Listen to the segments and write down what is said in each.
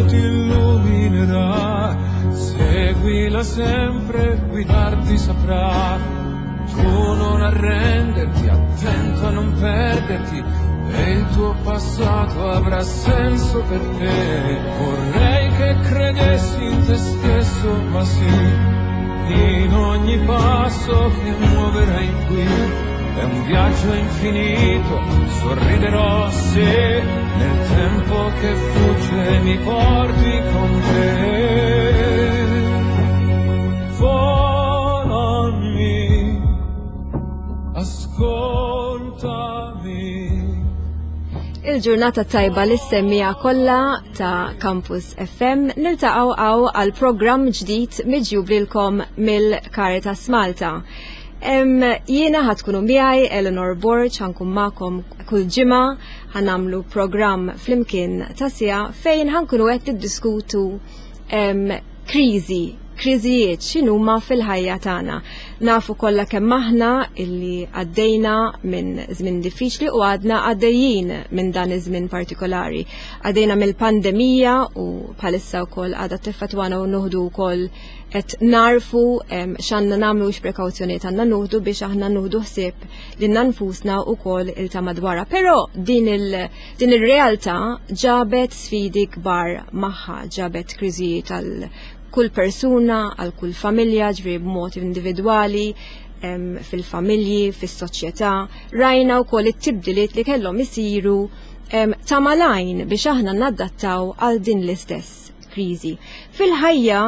ti illuminerà, seguila sempre, guidarti saprà. Tu non arrenderti, attento a non perderti, e il tuo passato avrà senso per te. Vorrei che credessi in te stesso, ma sì, in ogni passo che muoverai qui è un viaggio infinito, sorriderò se nel tempo che fugge mi porti con te. Follow me, ascoltami. Il-ġurnata tajba li semmija kollha ta' Campus FM niltaqgħu għal programm ġdid miġjubrilkom mill-Caritas Malta. Jiena ħadkunu miegħi Eleanor Borg, ħankun magħkom kull ġimgħa ħanamlu programm flimkien ta' sija fejn ħankunu qed niddiskutu kriżijiet x'inhuma fil-ħajja tagħna. Nafu kollha kemm aħna illi għaddejna minn żmien diffiċli u għadna għaddejjin minn dan iż-żmien partikolari. Għaddejna mill-pandemija u bħalissa wkoll għadha tiffatwana u nuħdu wkoll qed narfu x'għandna nagħmlu x'prekawzjonijiet għandna nuħdu biex aħna nuħdu ħsieb lilna nfusna wkoll il-ta' madwarha. Però din ir-realtà ġabet sfidi kbar magħha, ġabet kriżijiet għal kull persuna, għal kull familja, ġifieri b'mod individwali, fil-familji, fis-soċjetà. Rajna wkoll it-tibdiliet li kellhom isiru ta' malajn biex aħna nadattaw għal din l-istess kriżi. Fil-ħajja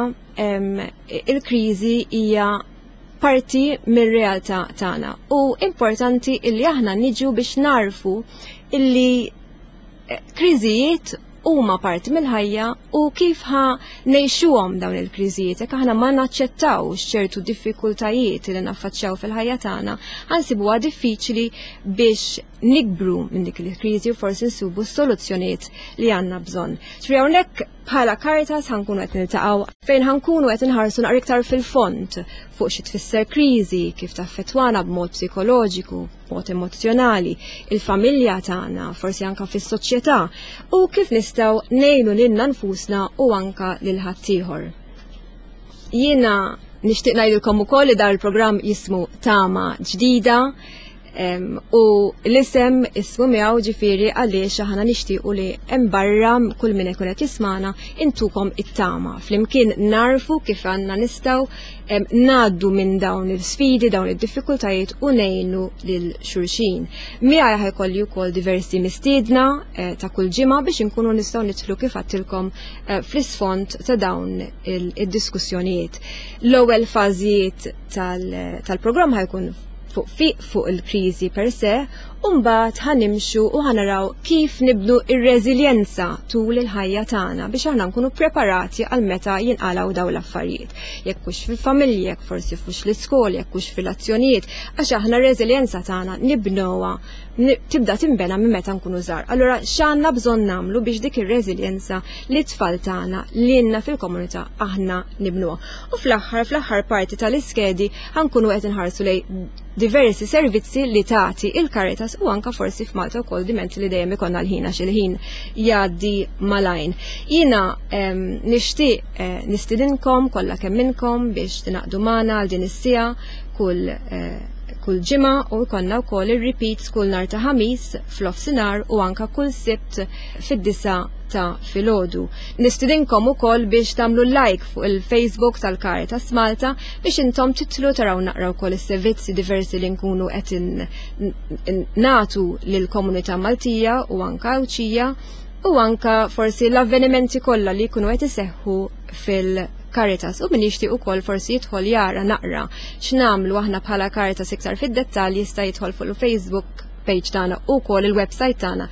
il-kriżi hija parti mir-realtà tagħna u importanti illi aħna niġu biex narfu illi kriżijiet huma parti mill-ħajja u kif ngħixuhom dawn il-kriżijiet jekk aħna ma naċċettawx ċertu diffikultajiet li naffaċċjaw fil-ħajja tagħna, ħansibuha diffiċli biex nikbru minn dik il-kriżi u forsi nsubu s-soluzzjonijiet li għandna bżonn. Ġifieri hawnhekk bħala Caritas ħankunu qed niltaqgħu fejn ħankunu qed inħarsu naqra iktar fil-fond fuq xi tfisser kriżi, kif taffettwana b'mod psikoloġiku, b'mod emozzjonali, il-familja tagħna, forsi anke fis-soċjetà u kif nistgħu ngħinu lilna nfusna u anke lil ħaddieħor. Jiena nixtieq ngħidilkom ukoll li dar il-programm jismu Tama Ġdida. U l-isem ismu miegħu ġifieri għaliex aħna nixtiequ li hemm barra kull min ikun qed jismana intukom it-tama. Flimkien narfu kif għandna nistgħu ngħaddu minn dawn il-sfidi, dawn id-diffikultajiet u ngħinu lil xulxin. Miegħi ħajkolli wkoll diversi mistiedna ta' kull ġimgħa biex inkunu nistgħu nidħlu kif għattilkom fl-isfond ta' dawn id-diskussjonijiet. L-ewwel fażijiet tal-programm ħajkun fuq il-kriżi per se, u mbagħad ħanimxu u ħanaraw kif nibnu ir-reżiljenza tul il-ħajja tagħna biex aħna nkunu preparati għal meta jinqalgħu dawn l-affarijiet. Jekk hux fil-familji, jekk forsi fux l-iskola, jekk hux fil-azzjonijiet, għax aħna r-reżiljenza tagħna nibnuha tibda timbena minn meta nkunu żgħar. Allura x'għandna bżonn nagħmlu biex dik ir-reżiljenza li tfal tagħna lilna fil-komunità aħna nibnuha. U fl-aħħar parti tal-iskedi ħankunu qed inħarsu lejn diversi servizzi li tagħti il-Caritas u anke forsi f'Malta wkoll dimenti li dejjem ikollna l-ħin għax il-ħin jgħaddi malajn. Jiena nixtieq nistidinkom kollha kemm minnkom biex tinaqdu magħna għal din is-sija kull ġimgħa u jkollna wkoll ir-repeats kull nhar ta' ħamis fl-ofsinhar u anke kull sibt fid-9 ta' filgħodu. Nistidinkom ukoll biex tagħmlu like fuq il-Facebook tal-Caritas Malta biex intom titlu taraw naqraw ukoll is-servizzi diversi li nkunu qed nagħtu lill-komunità Maltija u anke Awċija u anke forsi l-avvenimenti kollha li jkunu qed iseħħu fil-Caritas u min jixtieq ukoll forsi jidħol jara naqra x'nagħmlu aħna bħala Caritas iktar fid-dettalji jista' jidħol fuq il-Facebook page tagħna u wkoll il-website tagħna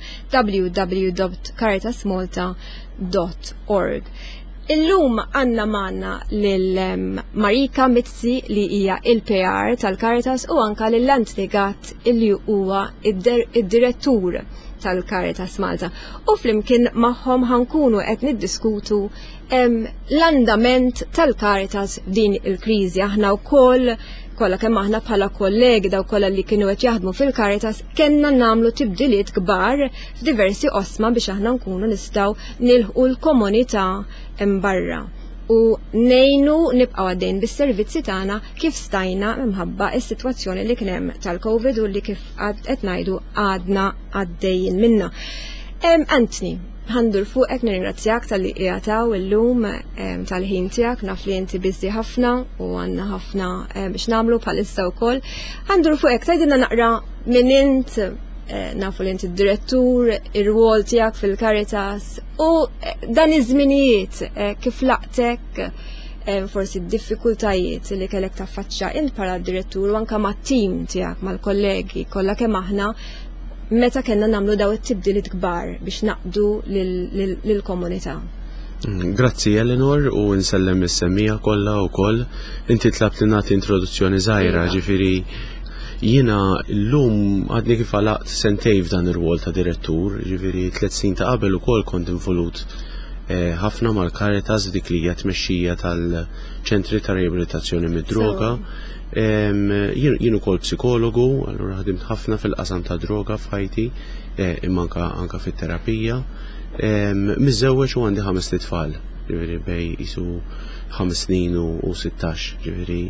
www.caritasmalta.org. Illum għandna magħna lil Marika Mizzi li hija il-PR tal-Caritas u anke lill-Antlegat illi huwa id-direttur tal-Caritas Malta. U flimkien magħhom ħankunu qed niddiskutu l-andament tal-Caritas din il-kriżi. Aħna wkoll kollha kemm aħna bħala kollegi daw kollha li kienu qed jaħdmu fil-Caritas kellna nagħmlu tibdiliet kbar f'diversi qosma biex aħna nkunu nistgħu nilħqu l-komunità hemm barra. U nejnu nibqgħu għaddejn bis-servizzi tagħna kif stajna minħabba s-sitwazzjoni li kien hemm tal-COVID u li kif qed ngħidu għadna għaddejjin minnha. Anthony, ħandur fuqek nirringrazzjak tal-li qiegħataw illum tal-ħin tiegħek, naf li inti biżi ħafna u għandna ħafna biex nagħmlu bħalissa wkoll. Ħandur fuqek tgħidilna naqra minn int nafu li inti d-direttur, ir-rwol tiegħek fil-Caritas u dan iż-żminijiet kif laqtek forsi d-diffikultajiet li kellek taffaċċja int bħala direttur u anke mat-tim tiegħek mal-kollegi kollha kemm aħna meta kellna nagħmlu daw it-tibdiliet kbar biex naqdu lill-komunità. Grazzi Eleanor u nsellem is-semmija kollha wkoll. Inti tlabt li nagħti introduzzjoni żgħira, ġifieri jiena llum għadni kif għalaqt sentej f'dan ir-rwol ta' direttur, ġifieri 3 snin ta' qabel ukoll kont involut ħafna mal-Caritas dik li hija tmexxija tal-ċentri ta' riabilitazzjoni mid-droga. Jien ukoll psikologu, allura ħadimt ħafna fil-qasam ta' droga f'ħajti, imma anke fit-terapija. Miżewweġ u għandi 5 tfal, ġifieri bej isu 5 snin u 16, ġifieri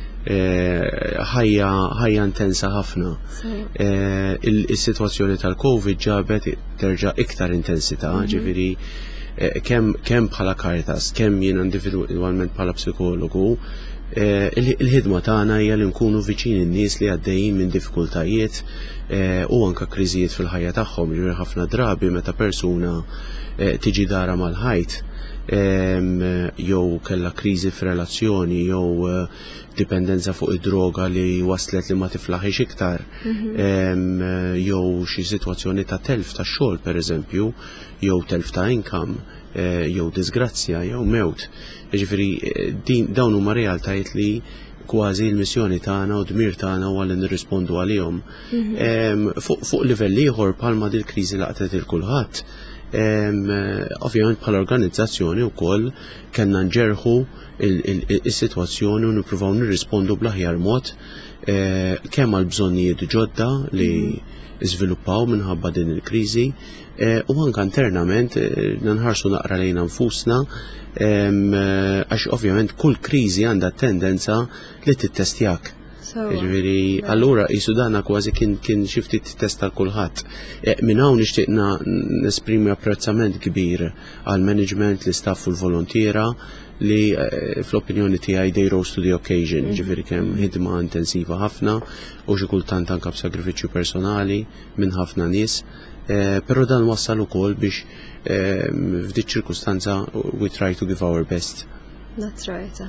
ħajja intensa ħafna. Is-sitwazzjoni tal-COVID ġabet terġa' iktar intensità, ġifieri kemm bħala Caritas, kemm jien individwalment bħala psikologu, il-ħidma tagħna hija li nkunu viċin in-nies li għaddejjin minn diffikultajiet u anke kriżijiet fil-ħajja tagħhom. Ġifieri ħafna drabi meta persuna tiġi dara mal-ħajt jew kellha kriżi f'relazzjoni jew dipendenza fuq id-droga li waslet li ma tiflaħix iktar, jew xi sitwazzjoni ta' telf ta' xogħol pereżempju, jew telf ta' income, jew disgrazzja, jew mewt. Jiġifieri dawn huma realtajiet li kważi l-missjoni tagħna u dmir tagħna huwa li nirrispondu għalihom. Fuq livell ieħor bħalma din il-kriżi laqtet il kulħadd, ovvjament bħala organizzazzjoni wkoll kellna nġerħu is-sitwazzjoni u nippruvaw nirrispondu bl-aħjar mod kemm għal bżonnijiet ġodda li żviluppaw minħabba din il-kriżi u anke internament nħarsu naqra lejn nfusna għax ovvjament kull kriżi għandha tendenza li tittestjak. Ġifieri allura qisu dana kważi kien xi ftit test għal kulħadd. Minn hawn nixtieq nesprimi apprezzament kbir għall management l-istaff u l-volontiera li fl-opinjoni tiegħi they rose to the occasion, ġifieri kemm ħidma intensiva ħafna u xi kultant anke b'sagrifiċċju personali minn ħafna nies, però dan wassal ukoll biex f'dik ċirkustanza we try to give our best. That's right,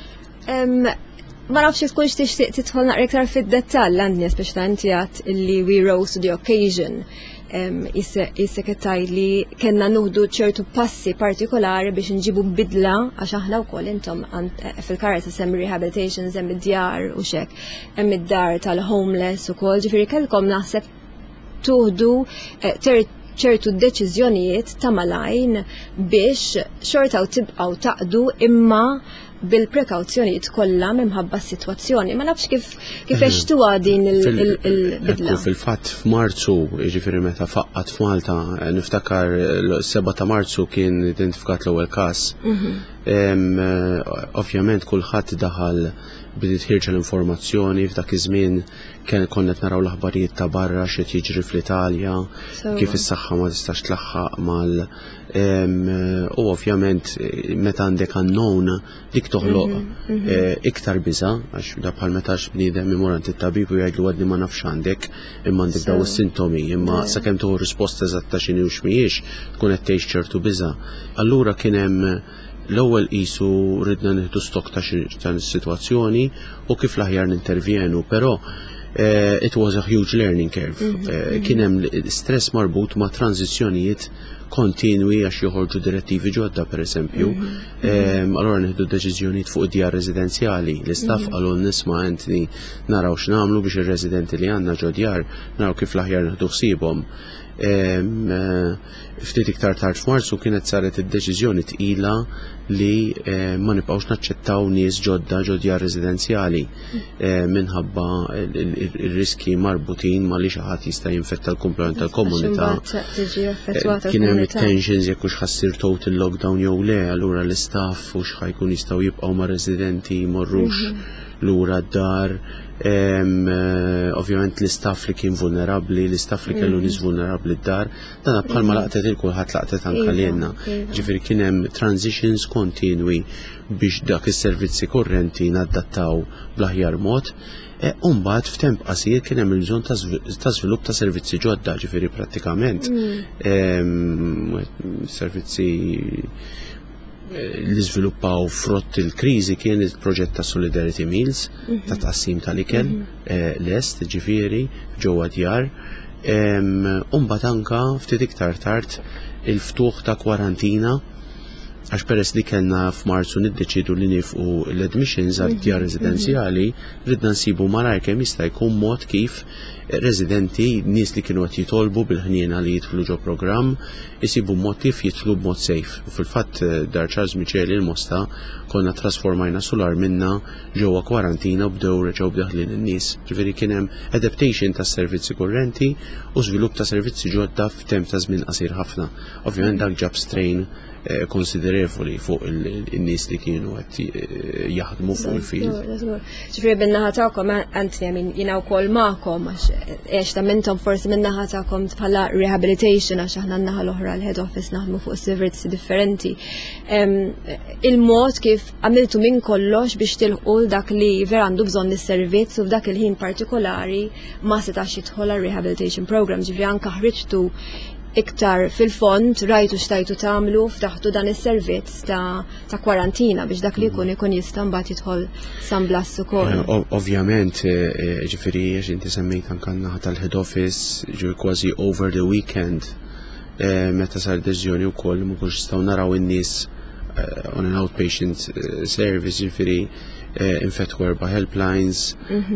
ma nafx tkun tixtieq tidħol naqra iktar fid-dettall għandni speċjalment għad illi we rose to the occasion. Is-sekretarj li kellna nuħdu ċertu passi partikolari biex nġibu bidla għax aħna wkoll intom fil-Caritas hemm rehabilitations hemm id-djar u xek, hemm id-dar tal-homeless ukoll, ġifieri kellkom naħseb tuħdu ċertu deċiżjonijiet ta' malajn biex xorta u tibqgħu taqdu imma bil-prekawzjonijiet kollha minħabba s-sitwazzjoni. Ma nafx kif għextuha din il-bidla. Fil-fatt f'Marzu, jiġifieri meta faqqat f'Malta, niftakar l-7 ta' Marzu kien identifikat l-ewwel każ. Ovvjament kulħadd daħal bidiet ħirġa l-informazzjoni f'dak iż-żmien konna qed naraw l-aħbarijiet ta' barra x'qed jiġri fl-Italja, kif is-saħħa ma tistax tlaħħaq mal u ovvjament meta għandek unknown dik toħloq iktar biża għax da bħal meta bniedem imur għand it-tabib u jgħidlu għadni ma nafx għandek imma għandek daw is-sintomi imma sakemm tieħu risposta eżatta x'inhi u x'mhijiex tkun qed tgħix ċertu biża. Allura kien hemm l-ewwel qisu ridna nieħdu stok ta' is-sitwazzjoni u kif l-aħjar nintervjenu, però it was a huge learning curve. Kien hemm stress marbut ma' tranzizzjonijiet kontinwi għax joħorġu direttivi ġodda pereżempju. Allura nieħdu deċiżjonijiet fuq djar residenzjali. L-istaff qalu nisma' Anthony naraw x'nagħmlu biex ir-residenti li għandna ġo djar naraw kif l-aħjar nieħdu ħsiebhom. ftit iktar tard f'Marzu kienet saret id-deċiżjoni tqila li ma nibqgħux naċċettaw nies ġodja residenzjali minħabba ir-riski marbutin ma li xi ħadd jista' jinfetta l-kumplament tal-komunità. Kien hemm tensions jekk hux ħassir total lockdown jew le, allura l-istaff hux ħajkun jistgħu jibqgħu ma' residenti jmorrux lura d-dar. Ovvjament l-istaff li kien vulnerabbli, l-istaff li kellu nies vulnerabbli d-dar, dan bħalma laqtet il-kulħadd laqtet anke lilna. Ġifieri kien hemm transitions kontinwi biex dak is-servizzi kurrenti nadattaw bl-aħjar mod. Umbagħad f'temp qasir kien hemm il-bżonn ta' żvilupp ta' servizzi ġodda, ġifieri prattikament servizzi li żviluppaw frott il-kriżi kien il-proġett ta' Solidarity Meals ta' tqassim tal-ikel lest ġifieri ġewwa djar. Umbagħad anke ftit iktar tard il-ftuħ ta' kwarantina għax peress li kellna f'Marzu niddeċidu li nifqu l-admissions għal djar residenzjali, ridna nsibu malajr kemm jista' jkun mod kif residenti, nies li kienu qed jitolbu bil-ħniena li jidħlu ġo programm, isibu mod kif jidħlu b'mod safe. U fil-fatt dar Charles Micheli l-Mosta konna trasformajna solar minna ġewwa kwarantina u reġgħu b'daħlin in-nies. Ġifieri kien hemm adaptation tas servizzi kurrenti u żvilupp ta' servizzi ġodda f'temp ta' żmien qasir ħafna. Ovvjament dak ġab strain konsiderevoli fuq il-nies li kienu qed jaħdmu fuq il-field. Ġifieri bin-naħa tagħkom Anthony jiena wkoll magħkom għax ta' minnhom forsi min-naħa tagħkom bħala rehabilitation għax aħna n-naħa l-oħra l-head office naħdmu fuq servizzi differenti. Il-mod kif għamiltu minn kollox biex tilħqu dak li vera għandu bżonn is-servizz u f'dak il-ħin partikolari ma setax jidħol għar-rehabilitation program, ġifieri anke ħriġtu iktar fil-fond rajtu xtajtu tagħmlu ftaħtu dan is-servizz ta' kwarantina biex dak li jkun jista' mbagħad jidħol San Blas ukoll. Ovvjament, ġifieri għax inti semmejt anke naħa tal-head office ġifieri kważi over the weekend meta sar deċiżjoni wkoll ma kunx nistgħu naraw in-nies on an outpatient service, ġifieri infetwa 4 helplines.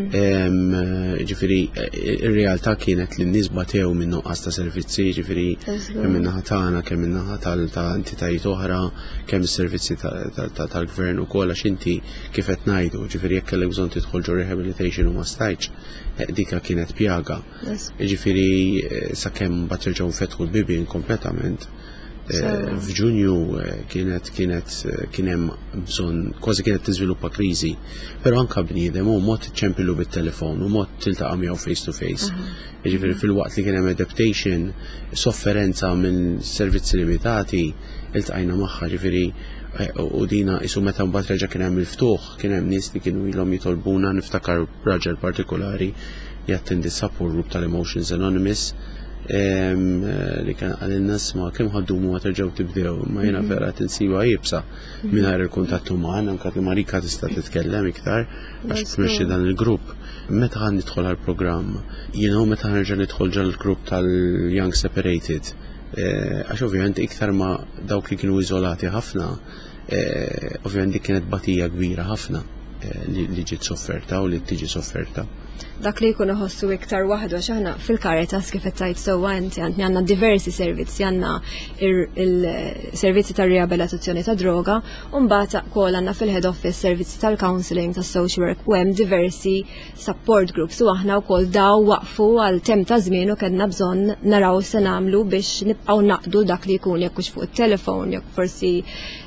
Ġifieri ir-realtà kienet li n-nies batew minn nuqqas ta' servizzi, ġifieri kemm min-naħa tagħna, kemm min-naħa ta' entitajiet oħra, kemm is-servizzi tal-gvern ukoll għax inti kif qed ngħidu, ġifieri jekk kellek bżonn tidħol ġo rehabilitation u ma stajtx dika kienet pjaga. Ġifieri sakemm mbagħad terġgħu nfetħu l-bibien kompletament. F'Ġunju kien hemm bżonn kważi kienet tiżviluppa kriżi, però anke bniedem u mod tiċċempilu bit-telefon u mod tiltaqa' miegħu face to face. Jiġifieri fil-waqt li kien hemm adaptation, sofferenza minn servizzi limitati, iltqajna magħha ġifieri u dina isu meta mbagħad reġa' kien hemm il-ftuħ, kien hemm nies li kienu ilhom jitolbuna niftakar raġel partikolari jattendi support group tal-Emotions Anonymous li kien għalilna sma kemm ħaddumu ma terġgħu tibdew, ma jiena vera tinsiba jibsa mingħajr il-kuntatt uman, anke li Marika tista' titkellem iktar għax tmexxi dan il-grupp. Meta ħan nidħol għall-programm, meta nerġa' nidħol ġall-grupp tal-Young Separated, għax ovvjament iktar ma dawk li kienu iżolati ħafna, ovvjament dik kienet batija kbira ħafna li ġiet sofferta u li tiġi sofferta. Dak li jkun iħossu iktar waħdu għax aħna fil-Caritas kif qed tgħid sewwa inti għandna diversi servizzi, għandna il-servizzi tar-riabilitazzjoni ta' droga u mbagħad ukoll għandna fil-head office servizzi tal-counselling, tas-social work u hemm diversi support groups u aħna wkoll daw waqfu għal temp ta' żmien u kellna bżonn naraw se nagħmlu biex nibqgħu naqdu dak li jkun jekk hux fuq it-telefon, jekk forsi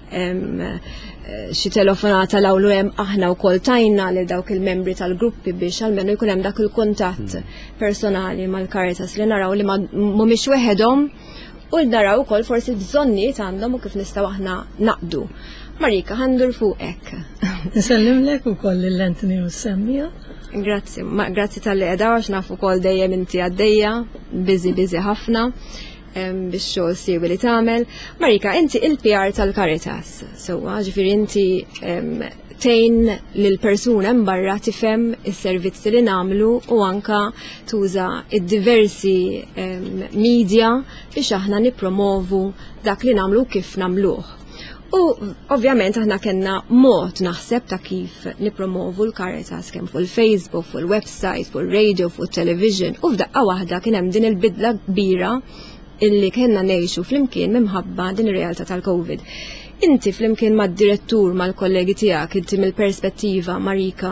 xi telefonata l-awlu hemm aħna wkoll tajna lil dawk il-membri tal-gruppi biex almenu jkun hemm dak il-kuntatt personali mal-Caritas li naraw li mhumiex weħedhom u naraw ukoll forsi l-bżonnijiet għandhom u kif nistgħu aħna naqdu. Marika, ħandur fuqek. Nisellimlek ukoll lill-Anthony u Semmija. Grazzi, grazzi tal-li qiegħda għax naf ukoll dejjem inti għaddejja, biżi ħafna biex xogħol siewi li tagħmel. Marika, inti il-PR tal-Caritas, sewwa, ġifieri inti tgħin lil persuna mbarra tifhem is-servizzi li nagħmlu u anke tuża id-diversi media biex aħna nippromovu dak li nagħmlu kif nagħmluh. U ovvjament aħna kellna mod naħseb ta' kif nippromovu l-Caritas kemm fuq il-Facebook, fuq il-website, fuq il-radio, fuq il-television u f'daqqa waħda kien hemm din il-bidla kbira illi kellna ngħixu flimkien minħabba din ir-realtà tal-COVID. Inti flimkien mad-direttur mal-kollegi tiegħek, inti mill-perspettiva Marika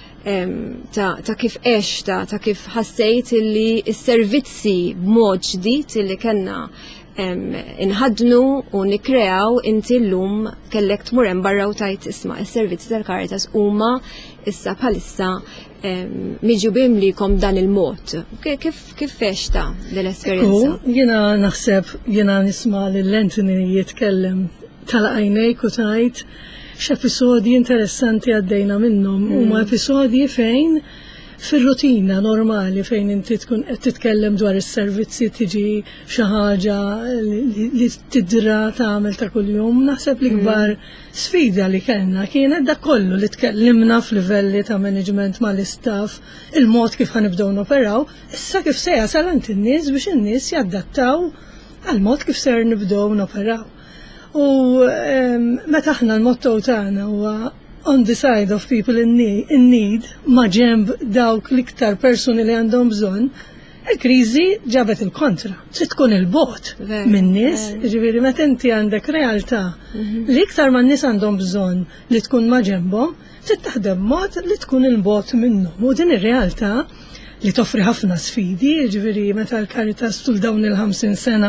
ta' kif għexta, ta' kif ħassejt illi s-servizzi b'mod ġdid illi kellna inħadnu u nikreaw, inti llum kellek tmur hemm barra u tajt isma' is-servizzi tal-Caritas huma issa bħalissa miġubim likom dan il-mod. Kif fexta l-esperjenza? Jiena naħseb, jiena nisma' lill-Anthony jitkellem tal-għajnejk u tajt x'episodji interessanti għaddejna minnhom. Huma episodji fejn fir-rutina normali fejn inti tkun qed titkellem dwar is-servizzi tiġi xi ħaġa li tidra tagħmel ta' kuljum. Naħseb li kbar sfida li kellna kienet dak kollu li tkellimna f'livelli ta' management mal-istaff, il-mod kif ħanibdew noperaw, issa kif se jasal għand in-nies biex in-nies jaddattaw għal mod kif ser nibdew noperaw. U meta aħna l-motto tagħna huwa on the side of people in need, ma ġemb dawk l-iktar persuni li għandhom bżonn, il-kriżi ġabet il-kontra. Se tkun il-bot minn nies, ġifieri meta inti għandek realtà li iktar ma nies għandhom bżonn li tkun ma ġembhom, se taħdem mod li tkun il-bot minnhom. U din ir-realtà li toffri ħafna sfidi, ġifieri meta l-Caritas tul dawn il-50 sena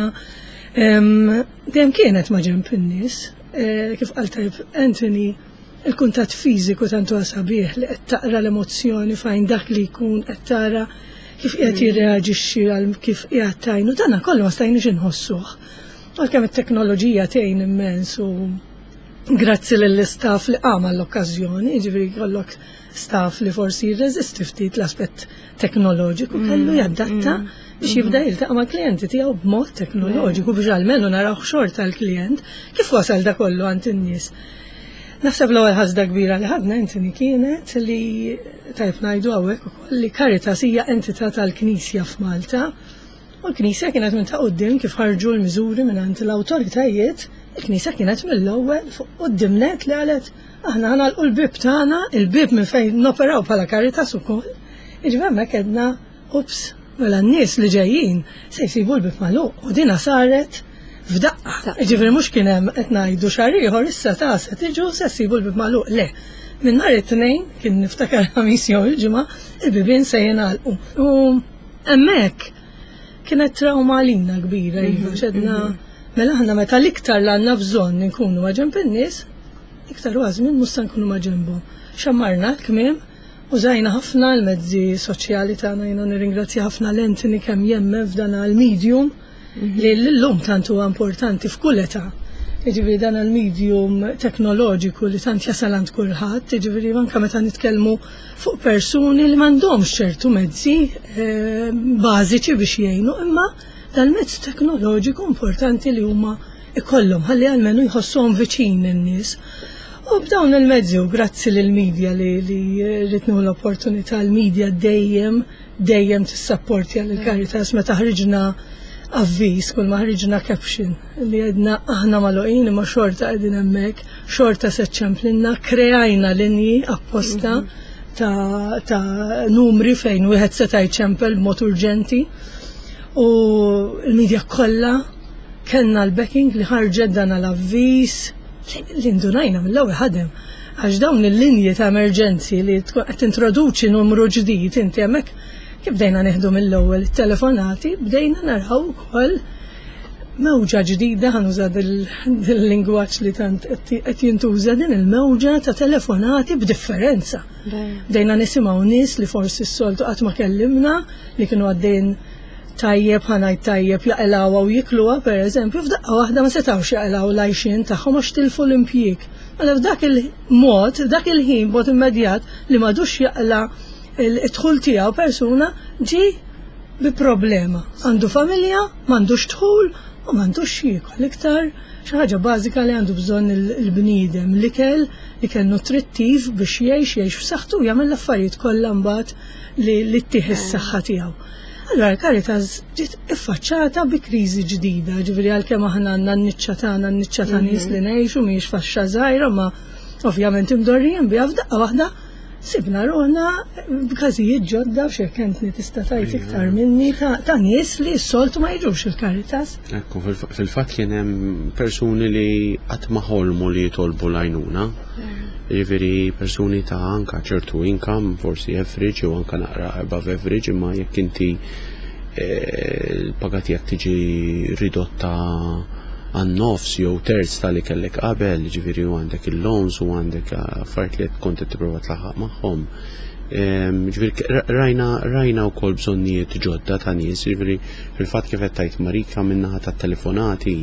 dejjem kienet ma ġemb in-nies. Kif qal tajb Anthony, il-kuntatt fiżiku tantu sabiħ li qed taqra l-emozzjoni fejn dak li jkun qed tara kif qiegħed jirreaġixxi għal kif qiegħed tajnu dana kollu ma stajniex inħossuh. Għalkemm it-teknoloġija tgħin immens u grazzi lill-istaff li qama l-okkażjoni, jiġifieri jkollok staff li forsi jirreżisti ftit l-aspett teknoloġiku kellu jaddatta biex jibda jiltaqa' mal-klijenti tiegħu b'mod teknoloġiku biex almenu naraw xorta l-klijent kif wasal da kollu għand in-nies. Naħseb l-ewwel ħasda kbira li ħadna Anthony kienet li tajb ngħidu hawnhekk ukoll li Caritas hija entità tal-Knisja f'Malta u l-Knisja kienet minn ta' quddiem kif ħarġu l-miżuri mingħand l-awtoritajiet, il-Knisja kienet mill-ewwel fuq qudiemnet li qalet aħna ħanalqu l-bib tagħna, il-bib minn fejn noperaw bħala Caritas ukoll. Jiġifieri hemmhekk għedna ups, mela n-nies li ġejjin se jsibu l-bib magħluq u dinha saret f'daqqa. Ġifri mhux kien hemm qed ngħidu xahar ieħor issa se tiġu se ssibu l-bib magħluq. Le, minn nhar it-tnejn kien niftakar ħamis jew il-ġimgħa il-bibien se jingħalqu. U hemmhekk kienet trauma għalina kbira iva x'edna mela aħna meta l-iktar li għandna bżonn nkunu ma' ġenb in-nies, iktar huwa żmien mhux se nkunu ma' ġenbhom. Xammarna l-kmiem użajna ħafna l-mezzi soċjali tagħna, jiena nirringrazzja ħafna l-Anthony kemm jemmen f'dan il-medium li l-lum tant huwa importanti f'kull età. Jiġifieri dan il-medium teknoloġiku li tant jasal għand kulħadd, jiġifieri anke meta nitkellmu fuq persuni li m'għandhomx ċertu mezzi bażiċi biex jgħinu, imma dal-mezz teknoloġiku importanti li huma ikollhom ħalli almenu jħossuhom viċin in-nies. U b'dawn il-mezzi u grazzi lill-medja li ritnu l-opportunità l-medja dejjem tissapportja lill-Caritas meta ħriġna avviż kull ma ħriġna caption li għedna aħna magħluqin imma xorta qegħdin hemmhekk, xorta se ċemplinna, kreajna linji apposta ta' numri fejn wieħed seta' jċempel b'mod urġenti u l-medja kollha kellna l-backing li ħarġet dan l-avviż li ndunajna mill-ewwel ħadem għax dawn il-linji ta' emerġenzi li qed tintroduċi numru ġdid inti hemmhekk kif bdejna neħdu mill-ewwel it-telefonati, bdejna naraw ukoll mewġa ġdida ħanuża dil-lingwaġġ li tant qed jintuża din il-mewġa ta' telefonati b'differenza. Bdejna nisimgħu nies li forsi s-soltu qatt ma kellimna li kienu għaddejn tajjeb ħanajt tajjeb jaqilgħuha u jikluha pereżempju f'daqqa waħda ma setgħux jaqilgħu l-għajxien tagħhom għax tilfu l-impjieg. Mela f'dak il-mod, dak il-ħin b'mod immedjat li m'għadux jaqla' il-dħul tiegħu persuna ġi bi problema. Għandu familja, m'għandux dħul u m'għandux jiekol iktar xi ħaġa bażika li għandu bżonn il-bniedem l-ikel nutrittiv biex jgħix f'saħħtu jagħmel l-affarijiet kollha mbagħad li ttieħ is-saħħa tiegħu. Allura l-Caritas ġiet iffaċċata bi kriżi ġdida, ġifieri għalkemm aħna għandna n-niċċa tagħna n-niċċa ta' nies li ngħixu mhijiex faxxa żgħira ma ovvjament imdorrijin biha f'daqqa waħda sibna ruħna b'każijiet ġodda x'kentni tista' tgħid iktar minni ta' nies li s-soltu ma jiġux il-Caritas. Ekku, fil-fatt kien hemm persuni li qatt ma ħolmu li jitolbu l-għajnuna. Jiġifieri persuni ta' anka ċertu income, forsi average u anka naqra above average, imma jekk inti l-paga tiegħek tiġi ridotta għan-nofs jew terz tal-li kellek qabel, ġifieri u għandek il-loans u għandek affarijiet li kont tipprova tlaħħaq magħhom. Ġifieri rajna wkoll bżonnijiet ġodda ta' nies, ġifieri fil-fatt kif qed tgħid Marika min-naħa tat-telefonati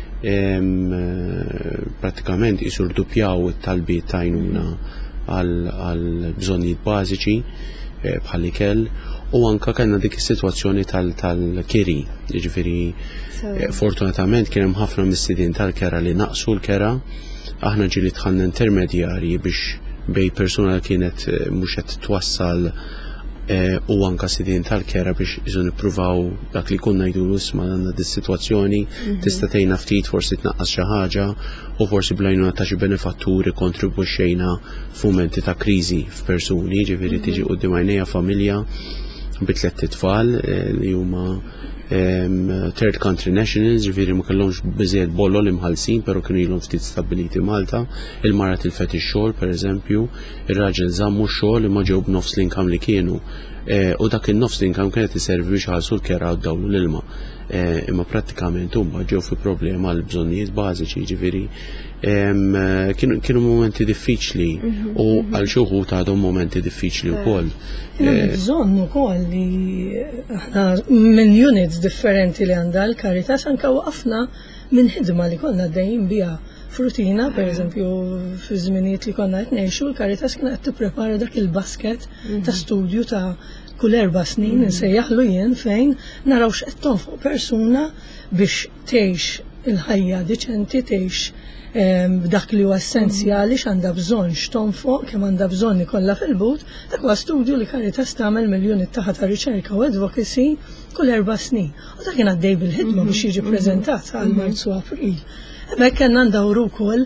pratikament isur dupjaw it-talbiet ta' għajnuna għal bżonnijiet bażiċi bħal ikel u anka kellna dik is-sitwazzjoni tal-keri, jiġifieri fortunatament kien hemm ħafna mistiedin tal-kera li naqsu l-kera, aħna ġieli dħalna intermedjarji biex bej persuna li kienet mhux qed twassal u anka sidien tal-kera biex iżu nippruvaw dak li kunna jdulu isma' għandna dis-sitwazzjoni tista' tgħinna ftit forsi tnaqqas xi ħaġa u forsi bl-għajnuna ta' xi benefatturi kontribwixxejna f'mumenti ta' kriżi f'persuni, ġifieri tiġi quddiem għajnejha familja bi 3 tfal li huma third country nationals, ġifieri ma kellhomx biżejjed bollo li mħallsin, però kienu ilhom ftit stabbiliti Malta. Il-mara tilfet ix-xogħol pereżempju, ir-raġel żammu x-xogħol imma ġew b'nofs l-inkam li kienu. U dak in-nofs l-inkam kienet iservi biex ħalsu l-kera u dawlu l-ilma. Imma prattikament huma ġew fi problema għal bżonnijiet bażiċi, ġifieri kienu momenti diffiċli u għal xi wħud għadhom momenti diffiċli wkoll. Bżonn ukoll li aħna minn units differenti li għandha l-Caritas anke waqafna minn ħidma li konna għaddejjin biha frutina, pereżempju fi żminijiet li konna qed ngħixu, l-Caritas kienet qed tipprepara dak il-basket ta' studju ta' kull 4 snin insejjaħlu jien fejn naraw x'qed tonfoq persuna biex tgħix il-ħajja diċenti, tgħix b'dak li huwa essenzjali x'għandha bżonn x'tonfoq kemm għandha bżonn ikollha fil-but, dak huwa studju li Caritas tagħmel mill-unit tagħha ta' riċerka u advocacy kull 4 snin. U dak kien għaddej bil-ħidma biex jiġi ppreżentat għal Marzu April. Hemmhekk kellna ndawru wkoll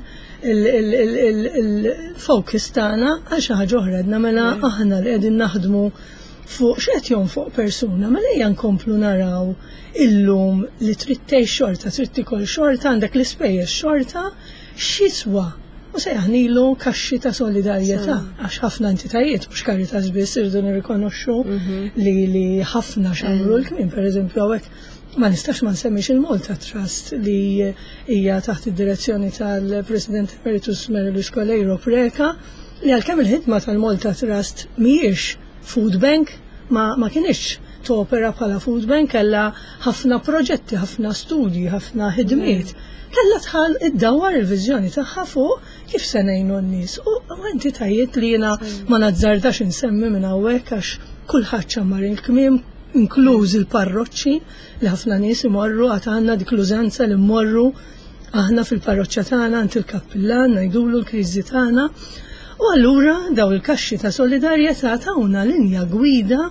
il-focus tagħna għal xi ħaġa oħra għedna mela aħna li qegħdin naħdmu fuq x'qed jonfoq persuna, mela ejja nkomplu naraw illum li trid tgħix xorta, trid tikol xorta, għandek l-ispejjeż xorta, x'iswa? U sejjaħnilu kaxxi ta' solidarjetà għax ħafna entitajiet mhux Caritas biss irridu nirrikonoxxu li ħafna x'għamlu l-kmien, pereżempju hawnhekk ma nistax ma nsemmix il-Malta Trust li hija taħt id-direzzjoni tal-President Emeritus Luis Colleiro Preka li għalkemm il-ħidma tal-Malta Trust mhijiex food bank, ma kienx topera bħala food bank, kellha ħafna proġetti, ħafna studji, ħafna ħidmiet. Kellha tħall iddawwar il-viżjoni tagħha fuq kif se ngħinu n-nies. U entitajiet li jiena ma nazzardax insemmi minn hawnhekk għax kulħadd ċammar il-kmiem, inkluż il-parroċċi li ħafna nies imorru għad għandna dik l-użanza li mmorru aħna fil-parroċċja tagħna għand il-kappillan ngħidulu l-kriżi tagħna. U allura daw il-kaxxi ta' solidarjetà tawna linja gwida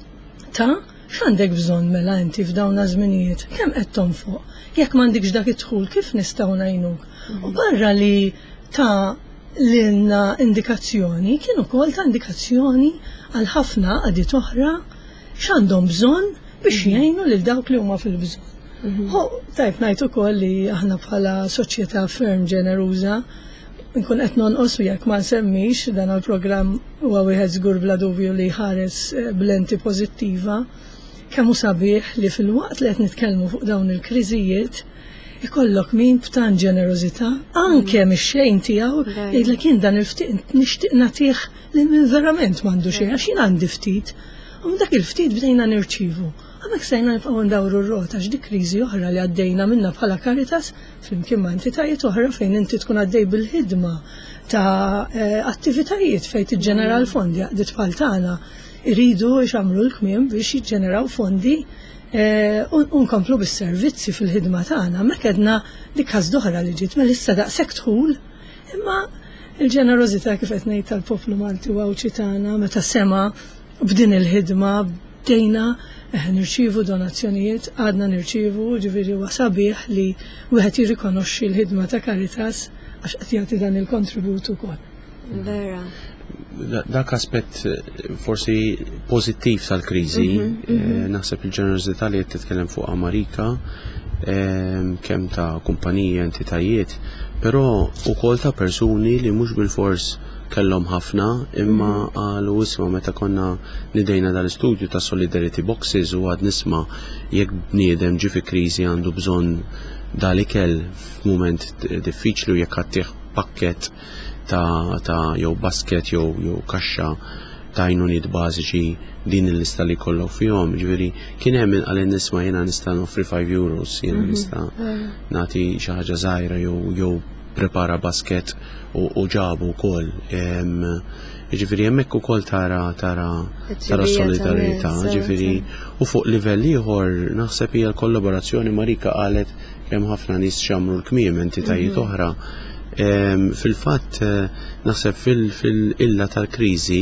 ta' x'għandek bżonn mela inti f'dawn żminijiet, kemm qed tonfoq, jekk m'għandikx dak id-dħul kif nistgħu ngħinuk. U barra li ta' lilna indikazzjoni, kien ukoll ta' indikazzjoni għal ħafna qadiet oħra x'għandhom bżonn biex jgħinu lil dawk li huma fil-bżonn. Tajb ngħid ukoll li aħna bħala soċjetà ferm ġeneruża nkun qed nonqos jekk ma nsemmix dan il-programm huwa wieħed żgur bla dubju li ħares b'lenti pożittiva kemm hu sabiħ li fil-waqt li qed nitkellmu fuq dawn il-kriżijiet ikollok min b'tan ġenerożità anke mix-xejn tiegħu jgħidlek jien dan il-ftit nixtieq nagħtih li min verament m'għandu xejn għax jien għandi ftit u dak il-ftit bdejna nirċievu. Għamek sejna nibqgħu ndawru r-rota x'dik kriżi oħra li għaddejna minnha bħala Caritas flimkien ma' entitajiet oħra fejn inti tkun għaddej bil-ħidma ta' attivitajiet fejn tiġġenera l-fondi għaqdiet bħal tagħna iridu jxamru l-kmiem biex jiġġeneraw fondi u nkomplu bis-servizzi fil-ħidma tagħna. Hemmhekk għedna dik ħażda oħra li ġiet mill-issa daqshekk dħul imma il-ġenerożità kif qed ngħid tal-poplu Malti u għawċi tagħna meta sema b'din il-ħidma bdejna nirċievu donazzjonijiet, għadna nirċievu, ġifieri huwa sabiħ li wieħed jirrikonoxxi l-ħidma ta' Caritas għax qed jagħti dan il-kontribut ukoll. Vera. dak aspett forsi pożittiv tal-kriżi, naħseb il-ġenerożità li qed titkellem fuq Amerika, kemm ta' kumpaniji, entitajiet, però ukoll ta' persuni li mhux bil-fors kellhom ħafna, imma qalu isma' meta konna nidejna dal-istudju ta' Solidarity Boxes u għad nisma' jekk bniedem ġi fi kriżi għandu bżonn dal-ikel f'mument diffiċli u jekk għattieħ pakket ta' jew basket jew kaxxa ta' għajnuniet bażiċi din il-lista li kollok fihom, ġifieri kien hemm għalin nisma' jiena nista' noffri 5 euros, jiena nista' nagħti xi ħaġa żgħira jew prepara basket u ġabu wkoll. Ġifieri hemmhekk ukoll tara solidarjetà, ġifieri u fuq livell ieħor naħseb hija l-kollaborazzjoni Marika qalet kemm ħafna nies xamru l-kmiem entitajiet oħra. Fil-fatt naħseb fil-illa tal-kriżi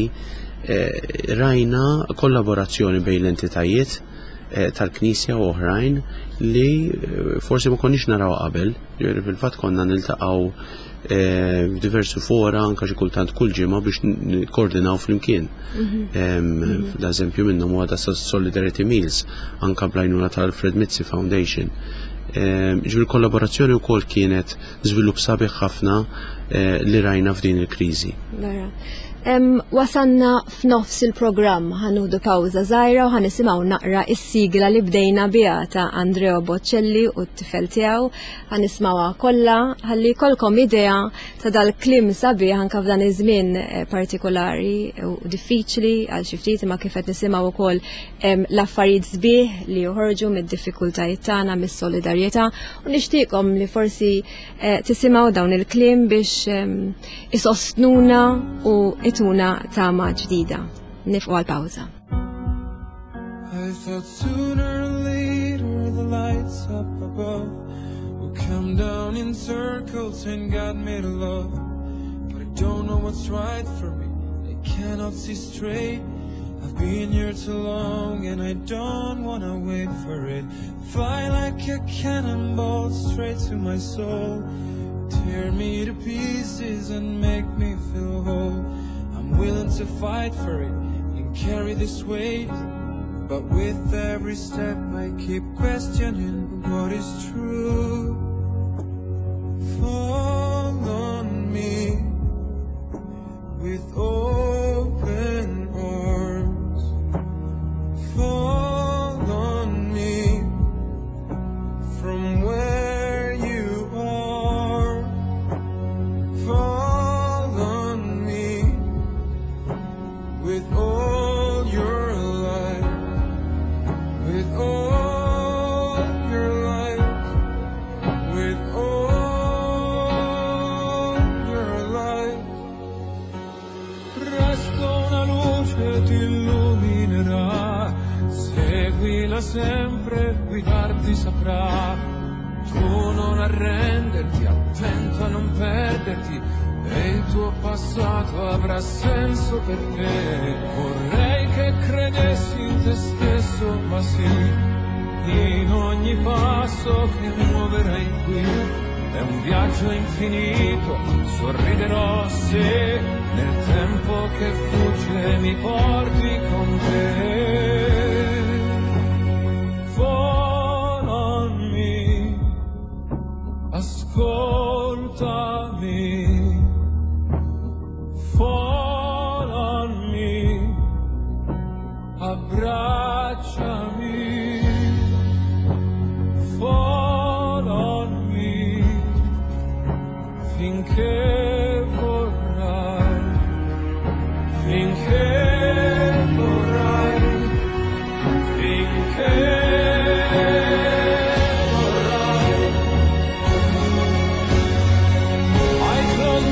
rajna kollaborazzjoni bejn l-entitajiet tal-Knisja u oħrajn li forsi ma konniex naraw qabel, fil-fatt konna niltaqgħu f'diversi fora anke xi kultant kull ġimgħa biex nikkoordinaw flimkien. L-eżempju minnhom huwa Solidarity Meals anke bl-għajnuna tal-Alfred Mizzi Foundation. Ġifieri kollaborazzjoni wkoll kienet żvilupp sabiħ ħafna li rajna f'din il-kriżi. Wasanna f'nofs il-programm ħanudu pawza żgħira u ħanisimgħu naqra is-sigla li bdejna biha ta' Andrea Bocelli u t-tifel tiegħu, ħanismawha kollha ħalli jkollkom idea ta' dal-klim sabiħ anke f'dan iż-żmien partikolari u diffiċli għal xi ftit imma kif qed nisimgħu wkoll l-affarijiet sbieħ li joħorġu mid-diffikultajiet tagħna mis-solidarjetà u nixtieqhom li forsi tisimgħu dawn il-kliem biex isostnuna u tuna tama ġdida. Nifqu għal-pawza. I thought sooner or later the lights up above will come down in circles and God made a love. But I don't know what's right for me. I cannot see straight. I've been here too long and I don't wanna wait for it. Fly like a cannonball straight to my soul. Tear me to pieces and make me feel whole. I'm willing to fight for it and carry this weight, but with every step I keep questioning what is true. Fall on me with open arms. Fall on me from where you are. Fall on me with all your life, with all your life, with all your life. Presto una luce ti illuminerà, seguila sempre, guidarti saprà. Tu non arrenderti, attento a non perderti, e il tuo passato avrà senso per te. Vorrei che credessi in te stesso, ma sì, in ogni passo che muoverai qui. È un viaggio infinito, sorriderò se nel tempo che fugge mi porti con te. Fall on me, ascoltami. Fall on me, abbracciami. Fall on me, finché vorrai, finché vorrai, finché vorrai. I close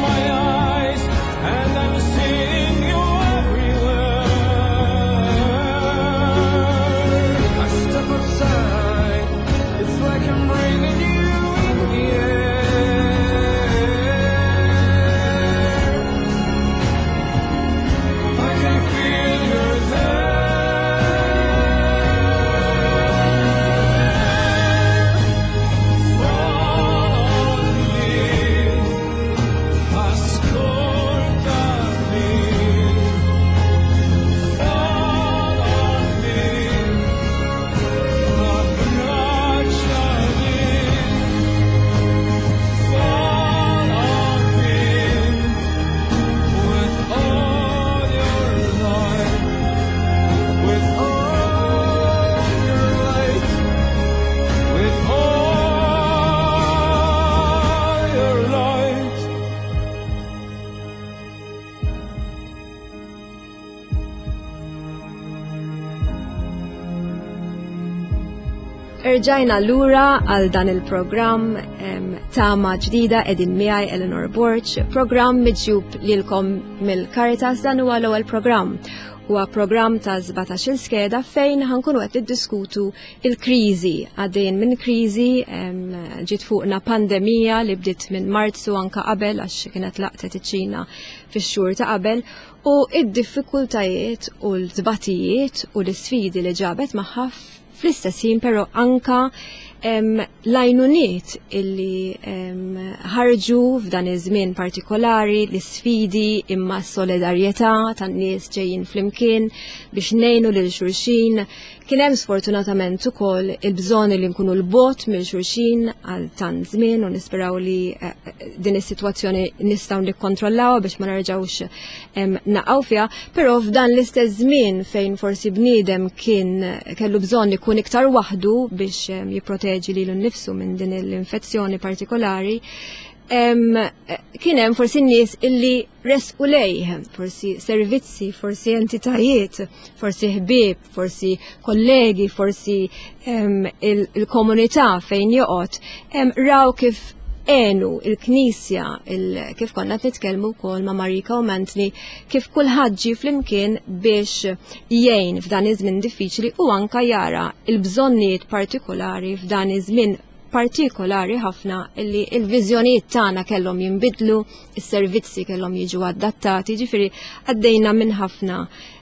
Erġajna lura għal dan il-programm tama ġdida edin miegħi Eleanor Borch, programm miġjub lilkom mill-Caritas. Dan huwa l-ewwel programm. Huwa programm ta' 17 skeda fejn ħankunu qed niddiskutu il-kriżi. Għaddejjin minn kriżi ġiet fuqna pandemija li bdiet minn Marzu anka qabel għax kienet laqtet iċ-Ċina fix-xhur ta' qabel, u id-diffikultajiet u l-tbatijiet u l-isfidi li ġabet magħha fl-istess ħin però anka l-għajnuniet illi ħarġu f'dan iż-żmien partikolari, l-isfidi imma s-solidarjetà tan-nies ġejjin flimkien biex ngħinu lil xulxin. Kien hemm sfortunatament ukoll il-bżonn li nkunu l-bot mill xulxin għal tant żmien u nisperaw li din is-sitwazzjoni nistgħu nikkontrollawha biex ma nerġgħux naqgħu fiha, però f'dan l-istess żmien fejn forsi bniedem kellu bżonn ikun iktar waħdu biex jipproteġi lilu nnifsu minn din l-infezzjoni partikolari, kien hemm forsi nies illi resqu lejh, forsi servizzi, forsi entitajiet, forsi ħbieb, forsi kollegi, forsi il-komunità fejn joqgħod, raw kif għenu il-Knisja, kif konna nitkellmu wkoll ma' Marika u Mantni, kif kulħadd ġie flimkien biex jgħin f'dan iż-żmien diffiċli u anka jara il-bżonnijiet partikolari f'dan iż-żmien partikolari ħafna illi il-viżjonijiet tagħna kellhom jinbidlu, is-servizzi kellhom jiġu adattati, ġifieri għaddejna minn ħafna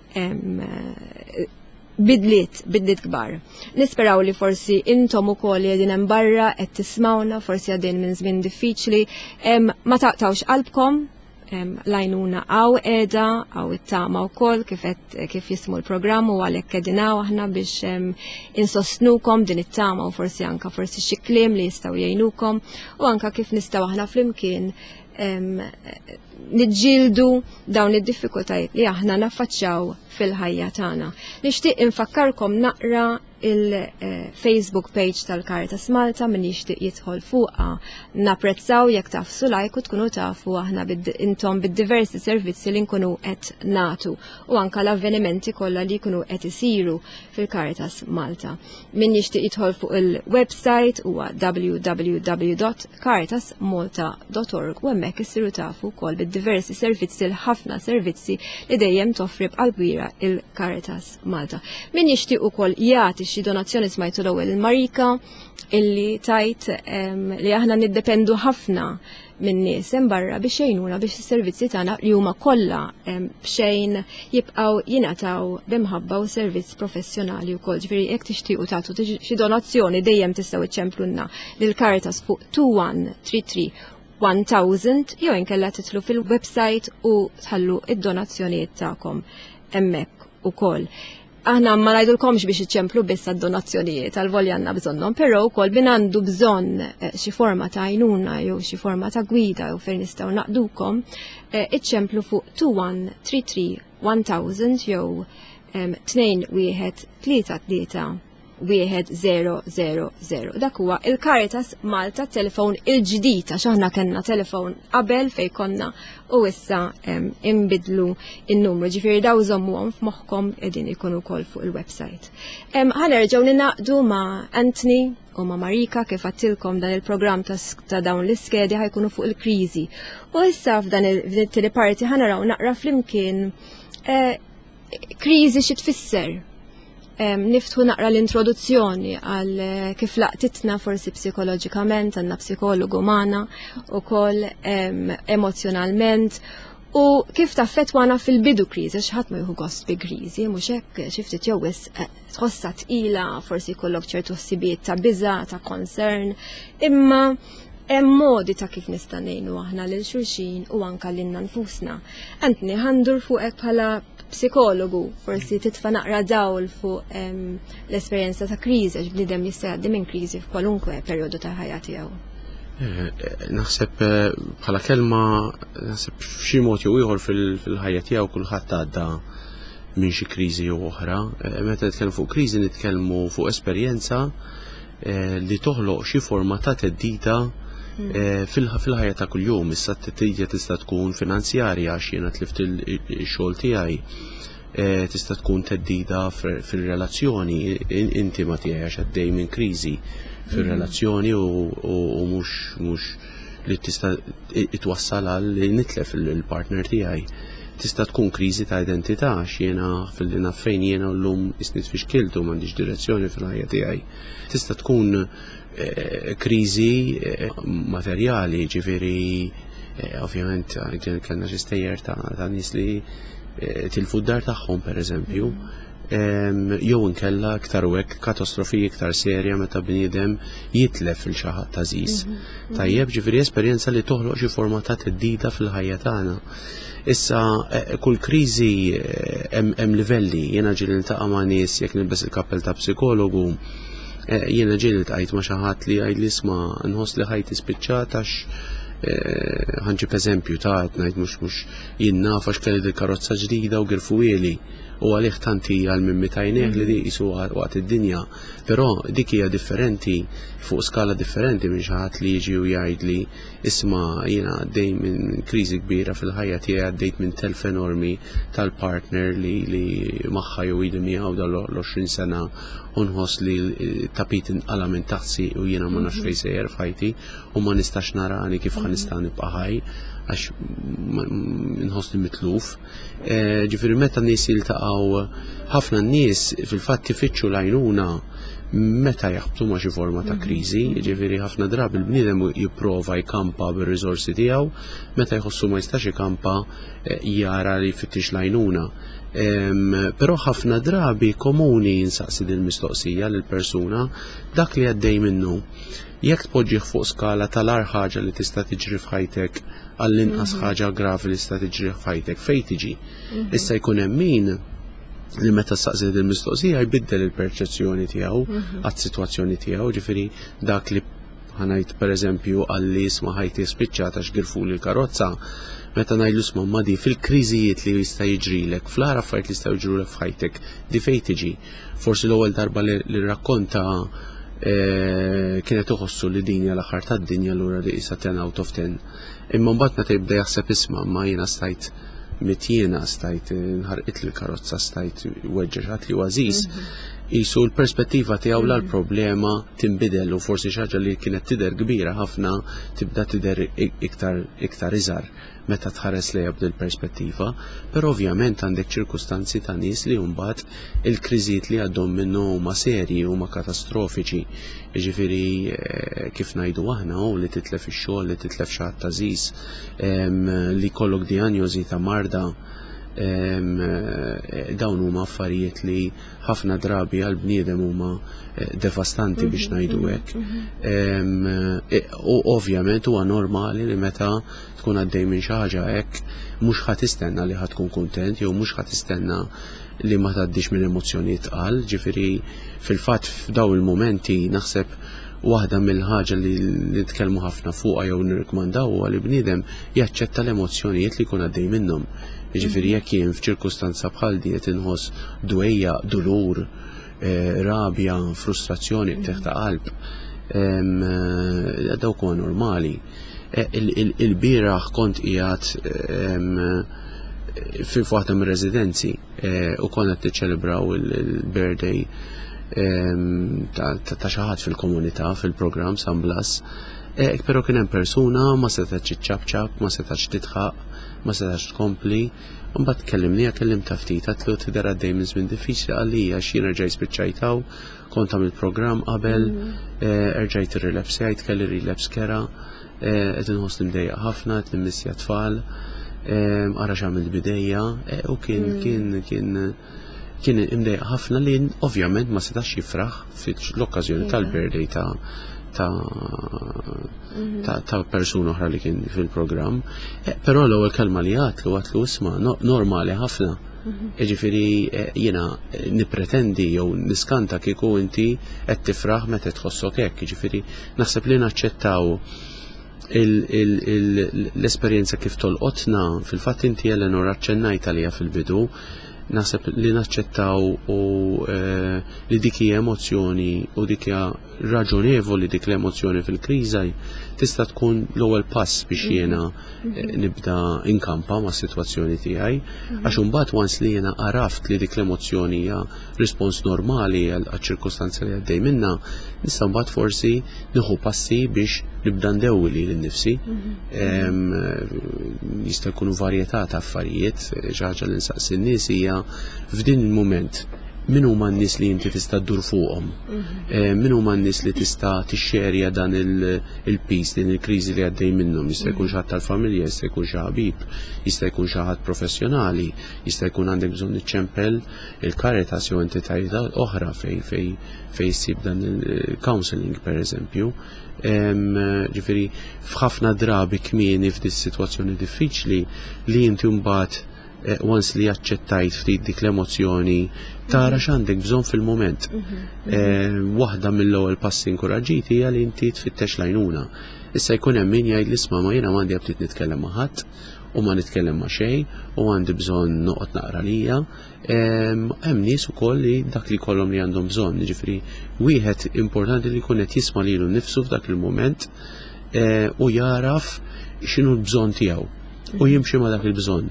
bidliet kbar. Nisperaw li forsi intom ukoll qegħdin hemm barra qed tismawna, forsi għaddejn minn żmien diffiċli, ma taqtawx qalbkom, lajnuna għaw qiegħda għaw it-tama wkoll kif jismu l-programm u għalhekk qegħdinaw aħna biex insostnukom din it-tama u forsi anka forsi xi kliem li jistgħu jgħinukom u anka kif nistgħu aħna flimkien niġġieldu dawn id-diffikultajiet li aħna naffaċċjaw fil-ħajja tagħna. Nixtieq infakkarkom naqra il-Facebook page tal-Caritas Malta min jixtieq jidħol fuqha. Napprezzaw jekk tafsu like u tkunu tafu aħna intom bid-diversi servizzi li nkunu qed nagħtu u anke l-avvenimenti kollha li jkunu qed isiru fil-Caritas Malta. Min jixtieq jidħol fuq il-website huwa www.caritasmalta.org u hemmhekk issiru tafu wkoll bid-diversi servizzi l-ħafna servizzi li dejjem toffri b'qalbwira il-Caritas Malta. Min jixtieq ukoll jagħti xi donazzjoni smajtu l-ewwel il-Marika illi tajt li aħna niddependu ħafna minn nies hemm barra biex jgħinuna biex is-servizzi tagħna li huma kollha b'xejn jibqgħu jingħataw b'imħabba u servizz professjonali wkoll. Ġifieri jekk tixtiequ tagħtu xi donazzjoni dejjem tistgħu iċċemplulna lil Caritas fuq 2133 1000 jew inkella titlu fil-website u tħallu id-donazzjonijiet tagħkom hemmhekk ukoll. Aħna ma ngħidulkomx biex iċċemplu biss għad-donazzjonijiet għal-volja għandna bżonnhom, però wkoll min għandu bżonn xi forma ta' għajnuna jew xi forma ta' gwida jew fejn nistgħu naqdukom, iċċemplu fuq 2133 1000 jew 2133 1000. Dak huwa il-Caritas Malta telefon il-ġdid għax aħna kellna telefon qabel fejn konna u issa inbidlu in-numru. Ġifieri daw żommuhom f'moħħkom qegħdin ikunu wkoll fuq il-website. Ħanerġgħu ninaqdu ma' Anthony u ma' Marika kif għattilkom dan il-programm ta' dawn l-iskedi ħajkunu fuq il-kriżi. U issa f'dan il-tieni parti ħanaraw naqra flimkien kriżi xi tfisser. Niftħu naqra l-introduzzjoni għal kif laqtitna forsi psikoloġikament, għandna psikologu magħna ukoll emozjonalment u kif taffettwana fil-bidu kriżi x'ħadd ma jieħu gost bi kriżi, mhux hekk xi ftit jowwis tħossha tqila, forsi jkollok ċertu ħsibiet ta' biża', ta' concern, imma hemm modi ta' kif nista' ngħinu aħna lil xulxin u anke lilna nfusna. Antni ħandur fuqek bħala psikologu, forsi titfa' naqra dawl fuq l-esperjenza ta' kriżi, għax bniedem jista' jgħaddi minn kriżi f'kwalunkwe perjodu ta' ħajja tiegħu. Naħseb bħala kelma, naħseb f'xi mod jew ieħor fil-ħajja tiegħu kulħadd għadda minn xi kriżi jew oħra. Meta nitkellmu fuq kriżi nitkellmu fuq esperjenza li toħloq xi forma ta' teddida fil-ħajja ta' kuljum. Issa t-teddida tista' tkun finanzjarja għax jiena tlift il-xogħol tiegħi, tista' tkun teddida fir-relazzjoni intima tiegħi għax għaddej minn kriżi fir-relazzjoni u mhux li tista' itwassal għal li nitlef il-partner tiegħi. Tista' tkun kriżi ta' identità x'jiena fil-lina fejn jiena llum isnit fi xkiltu m'għandix direzzjoni fil-ħajja tiegħi. Tista' tkun kriżi materjali, ġifieri ovvjament kellna xi stejjer ta' nies li tilfu d-dar tagħhom pereżempju. Jew inkella iktar hekk katastrofi iktar serja meta bniedem jitlef il xi ħadd tażis. Tajjeb, ġifieri esperjenza li toħloq xi forma ta' teddida fil-ħajja tagħna. Issa kull kriżi hemm livelli, jiena ġieli niltaqa' ma' nies jekk nilbes il-kappell ta' psikologu, jiena ġieli ltqajt ma' xi ħadd li jgħid li isma' nħoss li ħajti spiċċat għax ħanġib eżempju ta' ngħid mhux jien naf għax kelli il-karozza ġdida u girfuwieli u għalih tanti għal minn mitajnieh li jisu waqt id-dinja, però dik hija differenti fuq skala differenti minn xi ħadd li jiġi u jgħidli isma' jiena għaddej minn kriżi kbira fil-ħajja tiegħi, għaddejt minn telf enormi tal-partner li magħha jew ilu miegħu dal-20 sena u nħoss li tapit inqala minn taħsi u jiena ma nafx fejn sejjer f'ħajti u ma nistax narani kif ħanista' nibqa' ħaj għax nħoss li mitluf. Ġifieri meta nies jiltaqgħu ħafna nies fil-fatt ifittxu l-għajnuna meta jaħbtu ma' xi forma ta' kriżi, ġifieri ħafna drabi il-bniedem jipprova jkampa bir-riżorsi tiegħu, meta jħossu ma jistax ikampa jara li jfittix l-għajnuna. Però ħafna drabi komuni jinsaqsi din mistoqsija lil persuna dak li għaddej minnu. Jekk tpoġġih fuq skala tal-ar ħaġa li tista' tiġri f'ħajtek għall-inqas ħaġa gravi li tista' tiġri f'ħajtek fejn tiġi. Issa jkun hemm min li meta staqsi din mistoqsija jbiddel il-perċezzjoni tiegħu għas-sitwazzjoni tiegħu, ġifieri dak li ħanajt pereżempju għalli isma' ħajti spiċċata x'girfuli l-karozza, meta ngħidlu isma' ma di fil-kriżijiet li jista' jiġrilek, fl-ara affarijiet li jistgħu jiġrulek f'ħajtek, di fejn tiġi. Forsi l-ewwel darba li rrakkonta kienet uħossu li dinja l-aħħar tad-dinja lura li qisha 10 out of 10. Imma mbagħad meta jibda jaħseb isma' ma jiena stajt mitjiena stajt nħarqit l-karozza stajt weġġeġat li għażiż. Isu l-perspettiva tiegħu l-problema tinbidel u forsi xi ħaġa li kienet tidher kbira ħafna tibda tidher iktar iżgħar meta tħares lejha b'dil perspettiva, però ovvjament għandek ċirkustanzi ta' nies li mbagħad il-kriżijiet li għadhom minnu huma serji huma katastrofiċi. Jiġifieri kif ngħidu aħna li titlef ix-xogħol, li titlef xi ħadd tażis, li jkollok dijanjosi ta' marda, dawn huma affarijiet li ħafna drabi għal bniedem huma devastanti biex ngħidu hekk. U ovvjament huwa normali li meta tkun għaddej minn xi ħaġa hekk mhux ħadd tistenna li ħadd tkun kuntent jew mhux ħadd tistenna li ma tgħaddix minn emozzjonijiet tqal, ġifieri fil-fatt f'dawn il-momenti naħseb waħda mill-ħaġa li nitkellmu ħafna fuqha jew nirrikmandaw huwa li bniedem jaċċetta l-emozzjonijiet li jkun għaddej minnhom. Jiġifieri jekk jien f'ċirkustanza bħal di qed inħoss dwejja, dulur, rabja, frustrazzjoni, teħ ta' qalb, dawk huwa normali. Il-bieraħ kont qiegħed fi waħda mir-residenzi u konna tiċċelebraw il-birthday ta' xi ħadd fil-komunità fil-programm San Blas. Però kien hemm persuna ma setax iċċabċab, ma setax titħaq, ma setax tkompli. Mbagħad kellim ta' ftit għatlu tidher għaddej minn żmien diffiċli għalija għax jien rġajt spiċċajtaw, kont għamilt programm qabel, rġajt irrilapsejt, kelli relapse kera, qed inħoss mdejjaq ħafna, qed nimmissja tfal, ara x'għamilt bidejja u kien imdejjaq ħafna li ovvjament ma setax jifraħ fl-okkażjoni tal-birthday ta' persuna oħra li kien fil-programm. Però l-ewwel kelma li għatlu isma' normali ħafna. Jiġifieri jiena nippretendi jew niskanta kieku inti qed tifraħ meta tħossok hekk. Jiġifieri naħseb li naċċettaw l-esperjenza kif tolqotna, fil-fatt inti Eleanor aċċennajt għaliha fil-bidu, naħseb li naċċettaw u li dik hija emozzjoni u dik hija raġonevoli dik l-emozzjoni fil-kriża tista' tkun l-ewwel pass biex jiena nibda inkampa ma' sitwazzjoni tiegħi għax imbagħad once li jiena araft li dik l-emozzjoni hija rispons normali għall-ċirkostanza li għaddej minnha, nista' mbagħad forsi nieħu passi biex nibda ndewwi li l-nifsi. Jista' jkunu varjetà ta' affarijiet, xi ħaġa li nsaqsi n-nies hija f'din il-mument min huma n-nies li inti tista' ddur fuqhom, min huma n-nies li tista' tixxerja dan il-peace, din il-kriżi li għaddej minnhom, jista' jkun xi ħadd tal-familja, jista' jkun xi ħabib, jista' jkun xi ħadd professjonali, jista' jkun għandek bżonn niċċempel il-Caritas jew entitajiet oħra fejn issib dan il-counseling pereżempju. Ġifieri f'ħafna drabi kmieni f'dis sitwazzjoni diffiċli li inti mbagħad once li jaċċettajt ftit dik l-emozzjoni tara x'għandek bżonn fil-mument. Waħda mill-ewwel passi inkoraġġiti hija li inti tfittex l-għajnuna. Issa jkun hemm min jgħid l-isma' ma jiena m'għandi ftit nitkellem ma' ħadd u ma nitkellem ma' xejn u għandi bżonn noqgħod naqra lija. Hemm nies ukoll li dak li jkollhom li għandhom bżonn, jiġifieri wieħed importanti li jkun qed jisma' lilu nnifsu f'dak il-mument u jaraf x'inhu l-bżonn tiegħu u jimxi ma dak il-bżonn.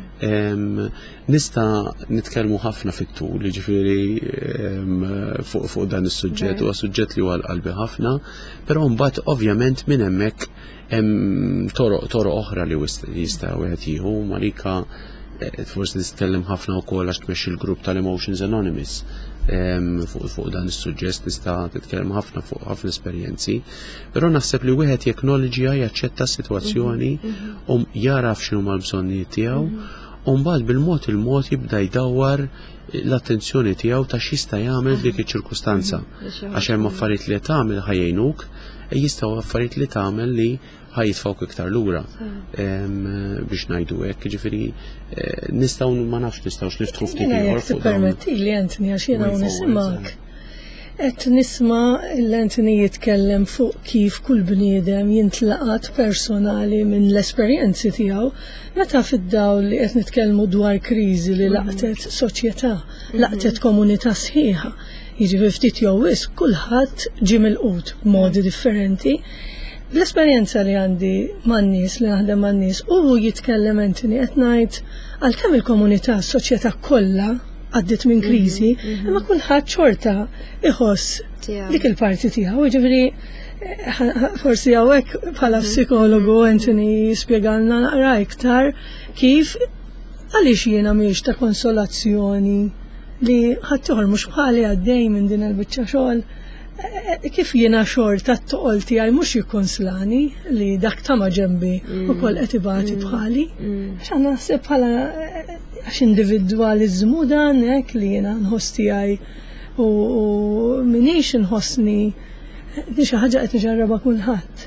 Nista' nitkellmu ħafna fit-tul, jiġifieri fuq dan is-suġġett, huwa suġġett li huwa qalbi ħafna, però mbagħad ovvjament minn hemmhekk hemm toroq oħra li jista' wieħed jieħu. Malika forsi titkellem ħafna wkoll għax tmexxi l-grupp tal-Emotions Anonymous fuq dan is-suġġett tista' titkellem ħafna fuq ħafna esperjenzi, però naħseb li wieħed jekknoloġija jaċċetta s-sitwazzjoni u jaraf x'inhu l-bżonnijiet tiegħu u mbagħad bil-mod il-mod jibda jdawwar l-attenzjoni tiegħu ta' x'jista' jagħmel f'dik iċ-ċirkustanza. Għax hemm affarijiet li tagħmel ħajjejnuk, jistgħu affarijiet li tagħmel li ħajitfawk iktar lura biex ngħidu hekk, ġifieri nistgħu ma nafx nistgħux niftħu ftit ieħor fuq dawn. Permetti li Anthony għax jiena nisimgħek. Qed nisma' l-Anthony jitkellem fuq kif kull bniedem jintlaqat personali minn l-esperjenzi tiegħu meta fid-dawl li qed nitkellmu dwar kriżi li laqtet soċjetà, laqtet komunità sħiħa. Jiġifieri ftit jew wisq kulħadd ġie milqut b'modi differenti. L-esperjenza li għandi man-nies li naħdem man-nies u jitkellem Anthony qed ngħid għalkemm il-komunità s-soċjetà kollha għaddit minn kriżi, imma kulħadd xorta iħoss dik il-parti tiegħu. Jiġifieri forsi hawnhekk bħala psikologu Anthony jispjegalna naqra iktar kif għaliex jiena mhijiex ta' konsolazzjoni li ħadd ieħor mhux bħali għaddej minn din il-biċċa xogħol. Kif jiena xorta t-toqol tiegħi mhux jikkonslani li dak ta' ma' ġenbi ukoll qed ibati bħali. Għax naħseb bħala għax individwaliżmu dan hekk li jiena nħoss tiegħi u minix inħossni di xi ħaġa qed niġarrabha kulħadd.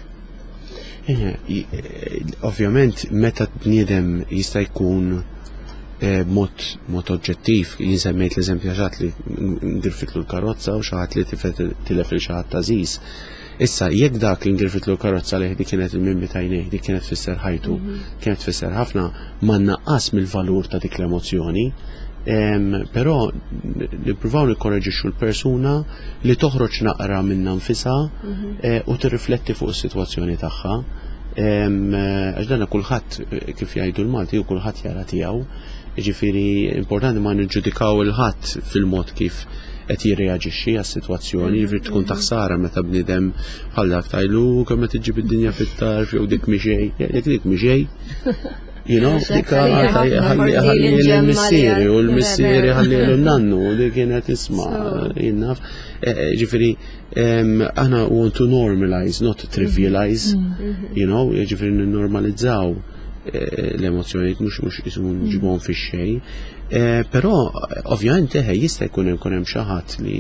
Ovvjament meta bniedem jista' jkun mod oġġettiv, jinsemmejt l-eżempju ħaġat li ngirfitlu l-karozza u xaħat li tilef il-xaħat tażiż. Issa, jekk dak li ngirfitlu l-karozza li kienet il-mimmi tajnej, dik kienet fisser ħajtu, kienet fisser ħafna, ma naqqas mill-valur ta' dik l-emozjoni, però nippruvaw nikkorreġixxu l-persuna li toħroġ naqra minna nfisha u tirrifletti fuq is-sitwazzjoni tagħha. Għax dan kulħadd kif jgħidu l-Malti u kulħadd jara tiegħu. Ġifieri importanti ma niġġudikaw il-ħadd fil-mod kif qed jirreaġixxi għas-sitwazzjoni, jiġifieri tkun taħsara meta bniedem bħal dak tajlu kemm qed tiġġib id-dinja fit-tarf jew dik miexej, jekk dik miexej. Dik ħalli l-missieri u l-missieri ħalli l-nannu u dik kienet isma' jinnaf. Ġifieri aħna want to normalize, not trivialize, ġifieri ninnormalizzaw l-emozjonijiet mhux jismu ġibhom fix-xejn. Però ovvjament jista' jkun hemm xi ħadd li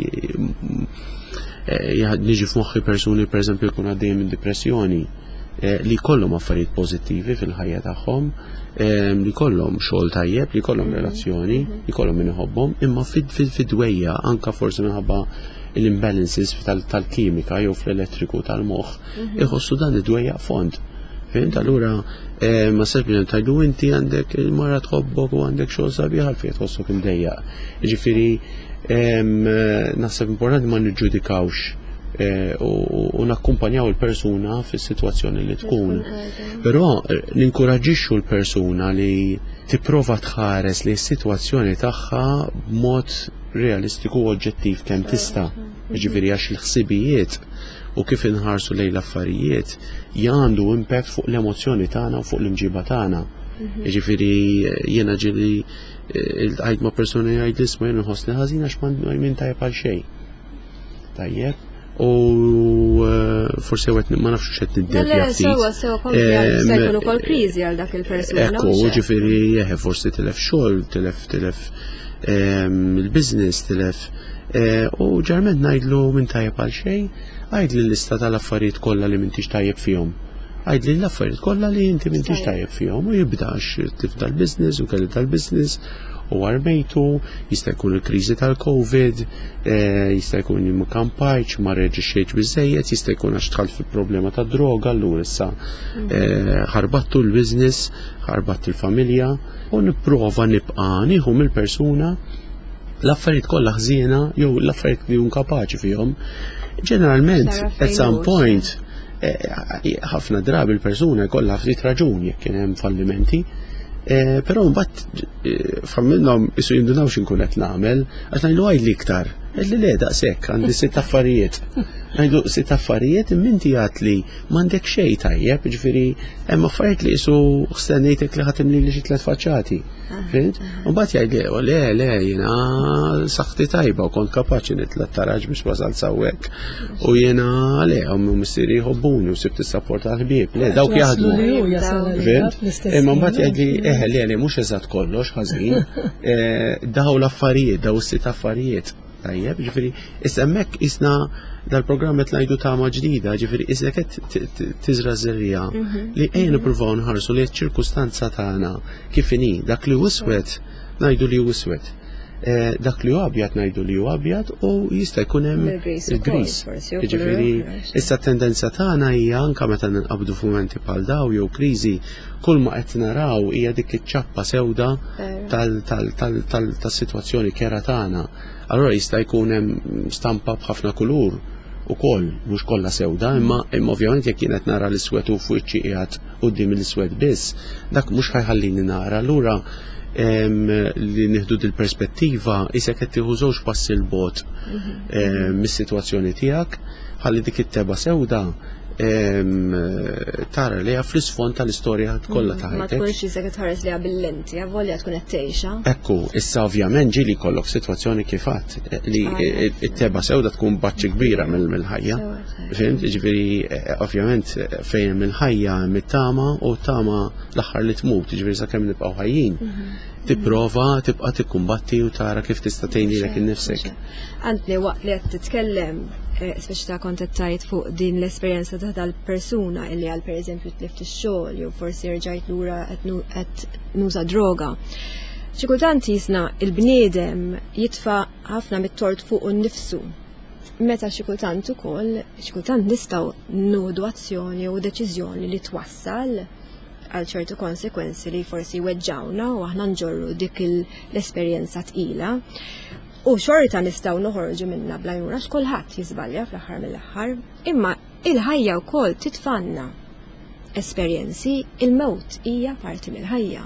niġi f'moħħi persuni pereżempju jkun għaddejjem minn depressjoni li jkollhom affarijiet pożittivi fil-ħajja tagħhom, li jkollhom xogħol tajjeb, li jkollhom relazzjoni, li jkollhom min iħobbhom, imma fid-dwejja anke forsi minħabba l-imbalances tal-kimika jew fl-elettriku tal-moħħ iħossu dan id-dwejja fond. Fint, allura ma serbi tajdu inti għandek il-mara tħobbok u għandek xogħol sabiħ għalfejn tħossok imdejjaq. Ġifieri naħseb importanti ma niġġudikawx u nakkumpanjaw il-persuna fis-sitwazzjoni li tkun. Però ninkoraġġixxu l-persuna li tipprova tħares li s-sitwazzjoni tagħha b'mod realistiku u oġġettiv kemm tista'. Ġifieri għax il-ħsibijiet u kif inħarsu lejn l-affarijiet jgħandu impatt fuq l-emozzjoni tagħna u fuq l-imġiba tagħna. Ġifieri jiena ġieli għajd ma' persuni jgħid isma' jien inħossni ħażin għax minn tajjeb għal xejn. Tajjeb. U forse għet ma nafx xed niddevja ftit. Se jkun ukoll kriżi għal dak il-persuna. Ekku, ġifieri forsi tilef xogħol, tilef il-business, tilef. U ġarment ngħidlu minn tajjeb għal xejn, għajdli l-lista tal-affarijiet kollha li m'intix tajjeb fihom. Għajdli l-affarijiet kollha li inti m'intix tajjeb fihom u jibdax tlif tal-business u kelli tal-business u għarbejtu, jista' jkun il-kriżi tal-Covid, jista' jkun ma kampajċ, ma reġixxejx biżejjed, jista' jkun għax tħall fil-problema ta' droga, allura issa ħarbattu l-business, ħarbatt il-familja u nipprova nibqa' nieħu mill-persuna l-affarijiet kollha ħżiena jew l-affarijiet li hu kapaċi fihom. Ġeneralment, at some point, ħafna drabi il-persuna jkollha ftit raġun jekk kien hemm fallimenti. Però mbagħad f'minnhom isu jindunaw x'inkun qed nagħmel għax ngħidu għajdli iktar. Għajdli le daqshekk għandi 6 affarijiet. Ngħidu 6 affarijiet imminti għatli m'għandek xejn tajjeb, ġifieri hemm affarijiet li isu ħstennejtek li ħatimli li xi 3 faċċati. Fimt? U mbagħad jgħidli le jiena saħħti tajba u kont kapaċi nitla' taraġ biex wasal sawwek. U jiena le missieri jħobbuni u sibt is-sapport tal-ħbieb. Le dawk jaħdmu. Imma mbagħad jgħidli le mhux eżatt kollox ħażin. Daw l-affarijiet, daw is-6 affarijiet. Tajjeb, ġifieri issa hemmhekk isna dal-programm qed ngħidu tama ġdida, ġifieri issa qed tiżra żerrija li ejja nippruvaw nħarsu li ċ-ċirkustanza tagħna kif inhi dak li wiswed ngħidu li wiswed. Dak li hu abjad ngħidu li hu abjad u jista' jkun hemm il-gris. Ġifieri issa t-tendenza tagħna hija anke meta ninqabdu f'mumenti bħal daw jew kriżi kull ma qed naraw hija dik iċ-ċappa sewda tas-sitwazzjoni kera tagħna. Allora jista' jkun hemm stampa b'ħafna kulur ukoll mhux kollha sewda, imma ovvjament jekk kienet nara l-iswed u fuq iċ-ċieqiegħed quddiem l-iswed biss, dak mhux ħajħallini nara. Allura li nieħdu dil-perspettiva isek qed tieħu żewġ passi l bogħod mis-sitwazzjoni tiegħek, ħalli dik it-teba sewda tara li fl-isfond tal-istorja kollha ta' ħajtek. Ma tkunx isek tħares li bil-lenti, avvolja tkun qed tgħixha. Ekku, issa ovvjament ġieli jkollok sitwazzjoni kif għadd li t-teba sewda tkun baċċi kbira mill-ħajja. Fimt? Ġifieri ovvjament fejn mill-ħajja mit-tama u tama l-aħħar li tmut, ġifieri sakemm nibqgħu ħajjin. Tipprova tibqa' tikkumbatti u tara kif tista' tgħinilek innifsek. Għandni waqt li qed titkellem speċi ta' kontattajt fuq din l-esperjenza ta' tal-persuna illi għal per eżempju tlift ix-xogħol jew forsi rġajt lura qed nuża droga. Xi kultant jisna il-bniedem jitfa' ħafna mit-tort fuq innifsu. Meta xi kultant ukoll xi kultant nistgħu nudu azzjoni u deċiżjoni li twassal għal ċertu konsekwenzi li forsi weġġawna u aħna nġorru dik l-esperjenza tqila. U xorta nistgħu noħorġu minna bla jura x'kulħadd jiżbalja fl-aħħar mill-aħħar, imma il-ħajja wkoll titfanna esperjenzi, il-mewt hija parti mill-ħajja.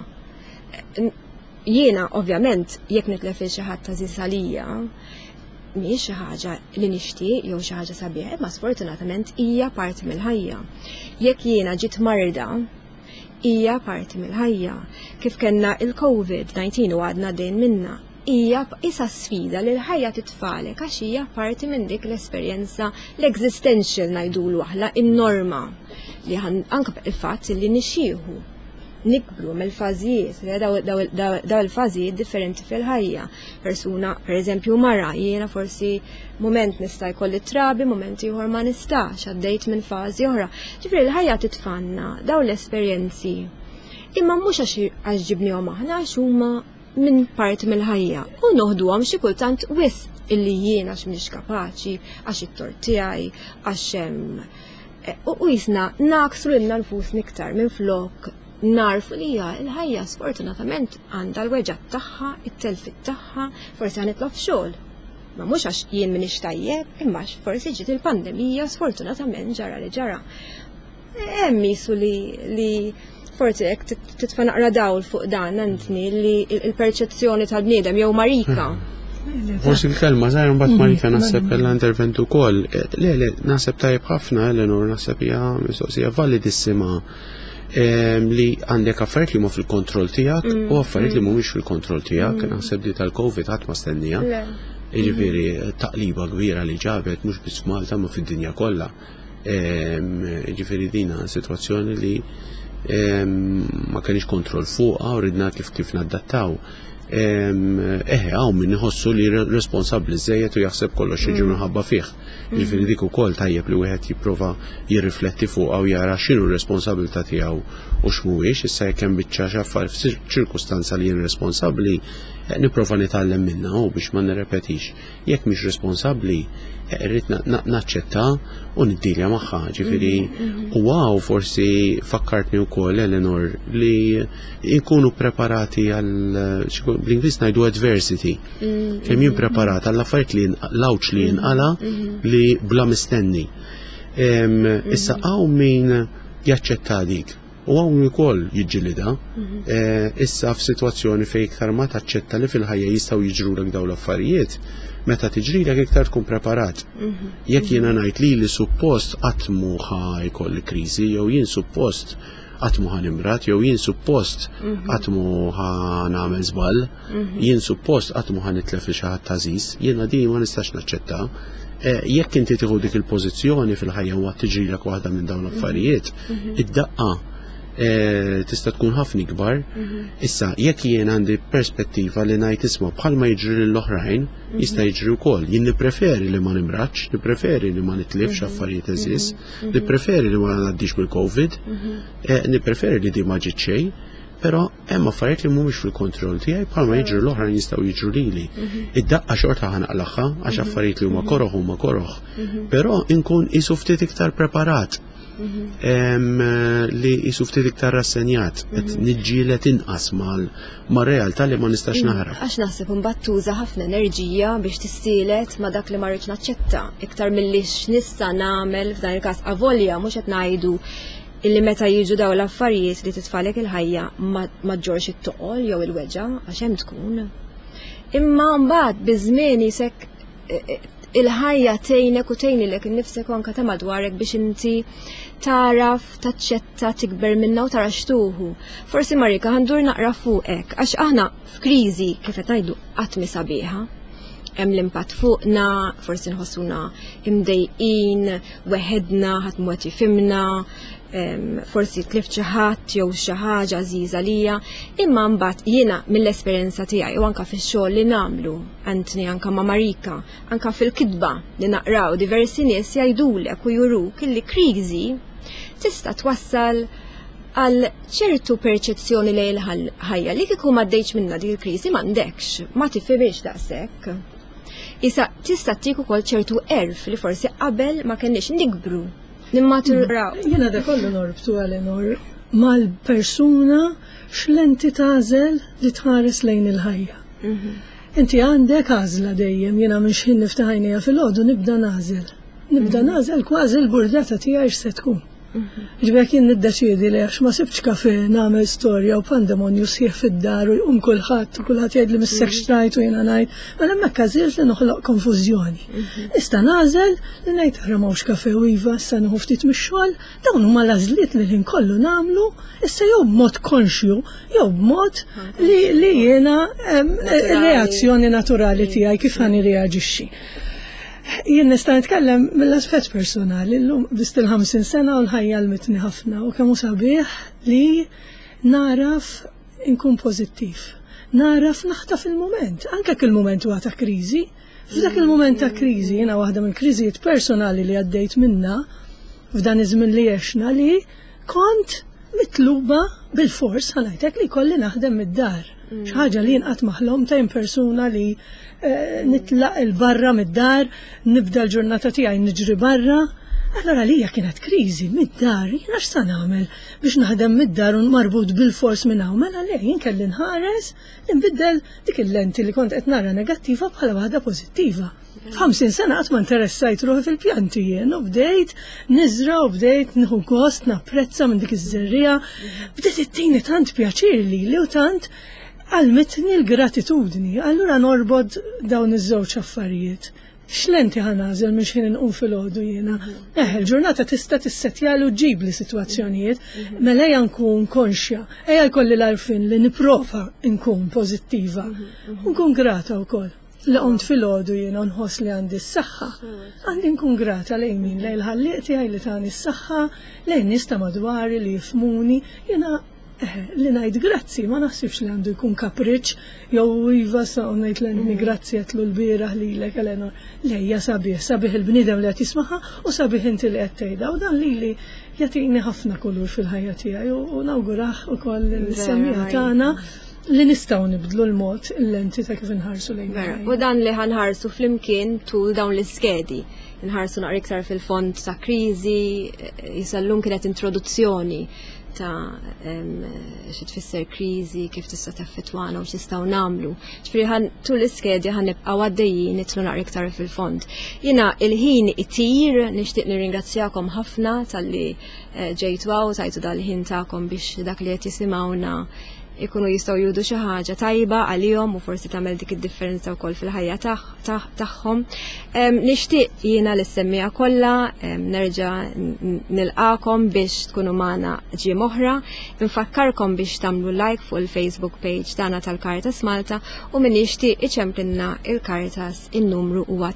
Jiena ovvjament jekk nitlef il xi ħadd ta' żisalija mhijiex xi ħaġa li nixtieq jew xi ħaġa sabiħ, imma sfortunatament hija parti mill-ħajja. Jekk jiena ġiet marda hija parti mill-ħajja. Kif kellna il-COVID-19 u għadna dejn minna, hija isa sfida li l-ħajja titfalek għax hija parti minn dik l-esperjenza l-existential ngħidulu aħna in-norma li anke il-fatt li nixxieħu nikbru mill-fażijiet, daw il-fażijiet differenti fil-ħajja. Persuna, pereżempju mara, jiena forsi mument nista' jkolli trabi, moment ieħor ma nistax, għaddejt minn fażi oħra. Ġifieri l-ħajja titfanna daw l-esperjenzi. Imma mhux għax ġibnihom aħna għax huma minn parti mill-ħajja. U noħduhom xi kultant wisq illi jiena għax mhix kapaċi, għax it-tort tiegħi, għax u jisna naqsru lilna nfusna iktar minn flok narfu li hija l-ħajja sfortunatament għandha l-weġġat tagħha, it-telfit tagħha, forsi ħanitlob xogħol. Ma mhux għax jien minix tajjeb, imma forsi ġiet il-pandemija sfortunatament ġara li ġara. Hemm jisu li forsi jekk titfa' naqra dawl fuq dan Antni li il-perċezzjoni tal-bniedem jew Marika. Forsi l-kelma żgħar mbagħad Marika naħseb l-intervent ukoll. Le, naħseb tajjeb ħafna Eleanor, naħseb hija mistoqsija validissima li għandek affarijiet li huma fil-kontroll tiegħek u affarijiet li mhumiex fil-kontroll tiegħek. Naħseb li tal-COVID ħadd ma stennija. Jiġifieri taqliba kbira li ġabet mhux biss Malta ma fid-dinja kollha. Jiġifieri dina sitwazzjoni li ma kienx kontroll fuqha u ridna kif nadattaw. Għaw min iħossu li responsabbli żejjed u jaħseb kollox jiġi minħabba fih. Jiġifieri dik ukoll tajjeb li wieħed jipprova jirrifletti fuqha u jara x'inhu r-responsabilità tiegħu u x'mhuwiex. Issa jekk hemm biċċa xi affarijiet f'ċirkustanza li jien responsabbli nipprova nitgħallem minnha u biex ma nirrepetix. Jekk mhix responsabbli rrid naċċetta u niddilja magħha. Ġifieri u forsi fakkartni wkoll Eleanor li jkunu preparati għal bl-Ingliż ngħidu adversity. Kemm jien preparat għall affarijiet li l-awċ li jinqala li bla mistenni. Issa hawn min jaċċetta dik. U għawn ukoll jiġġilida, issa f'sitwazzjoni fejn iktar ma taċċetta li fil-ħajja jistgħu jiġrulek dawn l-affarijiet, meta tiġrilek iktar tkun preparat. Jekk jiena ngħid li suppost qatt mhu ħajkolli kriżi, jew jien suppost qatt mhu ħanimrat, jew jien suppost qatt mhu ħanagħmel żball, jien suppost qatt mhu ħanitlef li xi ħadd tażis, jiena din ma nistax naċċetta. Jekk inti tieħu dik il-pożizzjoni fil-ħajja u tiġrilek waħda minn dawn l-affarijiet, id-daqqa tista' tkun ħafna ikbar. Issa jekk jien għandi perspettiva li ngħid isma' bħalma jiġri lill-oħrajn jista' jiġri wkoll. Jien nippreferi li ma nimratx, nippreferi li ma nitlifx affarijiet eżis, nippreferi li ma ngħaddix mill-COVID, nippreferi li di ma ġiet xejn, però hemm affarijiet li mhumiex fil-kontroll tiegħi bħalma jiġri l-oħrajn jistgħu jiġru lili. Id-daqqa xorta ħanaqlaqha għax affarijiet li huma koroħ, però inkun qisu ftit iktar preparat. Li jisu ftit iktar rassenjat, niġġielet inqas ma' realtà li ma nistax naħrab. Għax naħseb imbagħad tuża ħafna enerġija biex tistielet ma' dak li ma rridx naċċetta, iktar milli x'nista' nagħmel f'dan il-każ avolja mhux qed ngħidu illi meta jiġu dawn l-affarijiet li titfalek il-ħajja ma ġorx it-toqol jew il-weġa għax hemm tkun. Imma mbagħad biż-żmien isek il-ħajja tgħinek u tgħinilek innifsek u anke ta' madwarek biex inti taraf, taċċetta, tikber minna u tara xtuħu. Forsi Marika ħandur naqra fuqek, għax aħna f'kriżi kif qed ngħidu qatt mi sabiħa. Hemm l-impatt fuqna, forsi nħossuna imdejqin, weħedna, ħadd mu qed jifhimna, forsi tlift xi ħadd jew xi ħaġa żgħiża lija, imma mbagħad jiena mill-esperjenza tiegħi u anke fix-xogħol li nagħmlu, Antni anke ma' Marika, anke fil-kitba li naqraw diversi nies jgħidulek u juruk illi kriżi tista' twassal għal ċertu perċezzjoni lejn il-ħajja li kieku ma għaddejtx minnha dik il-kriżi m'għandekx, ma tifhimx daqshekk. Issa tista' tik ukoll ċertu erf li forsi qabel ma kenniex nikbru. Nimmaturaw. Jiena da kollu norbtu Eleanor mal-persuna x'lenti tażel li tħares lejn il-ħajja. Inti għandek għażla dejjem, jiena minn x'ħin niftaħ għajnejja fil-għodu nibda nażel kważi l-burdata tiegħi x'se tkun. Ġbek jien niddeċiedi li għax ma sibx kafe nagħmel storja u pandemonju sieħ fid-dar u jqum kulħadd jgħid li missek xtrajt u jiena ngħid, mela hemmhekk għażilt li noħloq konfużjoni. Issa nażel li ngħid aħra m'hawnx kafe u iva issa nieħu ftit mix-xogħol, dawn huma l-għażliet li ħin kollu nagħmlu issa jew b'mod konxju jew b'mod li jiena reazzjoni naturali tiegħi kif ħani reaġixxi. Jien nista' nitkellem mill-aspett personali, llum bist il-50 sena u l-ħajja l-mitni ħafna u kemm hu sabiħ li naraf inkun pożittiv. Naraf naħtaf il-mument, anke il-mument huwa ta' kriżi. F'dak il-mument ta' kriżi jiena waħda minn kriżijiet personali li għaddejt minnha f'dan iż-żmien li għexna li kont mitluba bil-fors ħanajtek li kolli naħdem mid-dar. Xi ħaġa li jinqat maħlom ta' persuna li nitlaq il-barra mid-dar, nibda l-ġurnata tiegħi niġri barra, Allora lija kienet kriżi mid-dar, jiena x'sa nagħmel biex naħdem mid-dar u marbut bil-fors minn hawn, mela le jien kelli nħares li nbiddel dik il-lenti li kont qed nara negattiva bħala waħda pożittiva. f'50 sena qatt ma interessajt ruħi fil-pjanti jien u bdejt niżra u bdejt nieħu gost napprezza minn dik iż-żerrija, bdejt ittini tant pjaċir li u tant għalmetni l-gratitudni, allura norbod dawn iż-żewġ affarijiet. X'lenti ħanażel minn xejn inqum filgħodu jiena. Il-ġurnata tista' tissettjalu ġib li sitwazzjonijiet, mela ejja nkun konxja, ejja jkolli l-arfin li nipprova nkun pożittiva. Nkun grata wkoll. Li qomt filgħodu jiena nħoss li għandi s-saħħa. Għandi nkun grata lejn min lejn ħalliq tiegħi li tani s-saħħa, lejn nies ta' madwari li jifhmuni, jiena li ngħid grazzi, ma naħsibx li għandu jkun kapriċċ jew iva sa ngħid l grazzi għetlu l-bieraħ lilek Eleanor. Lejja sabiħ il-bniedem li qed jismaħha u sabiħ inti li qed tgħidha u dan lili jagħtini ħafna kulur fil-ħajja tiegħi u nawgurah ukoll il-semmija tagħna li nistgħu nibdlu l-mod l-lenti ta' kif inħarsu lejn. U dan li ħanħarsu flimkien tul dawn l-iskedi. Nħarsu naqra iktar fil-fond ta' kriżi, jisallum kienet introduzzjoni ta' xi tfisser kriżi, kif tista' taffettwana u x'nistgħu nagħmlu. Ġifieri tul l-iskedja ħanibqgħu għaddejjin nitlu naqra iktar fil-fond. Jiena il-ħin itir, nixtieq nirringrazzjakom ħafna talli ġejtu hawn tajtu dal-ħin tagħkom biex dak li qed jisimgħuna ikunu jistgħu jgħidu xi ħaġa tajba għalihom u forsi tagħmel dik id-differenza wkoll fil-ħajja tagħhom. Nixtieq jiena l-semmija kollha nerġa' nilqakom biex tkunu magħna ġiem oħra, infakkarkom biex tagħmlu like fuq il-Facebook page tagħna tal-Caritas Malta u min jixtieq iċemplinna il-Caritas in-numru huwa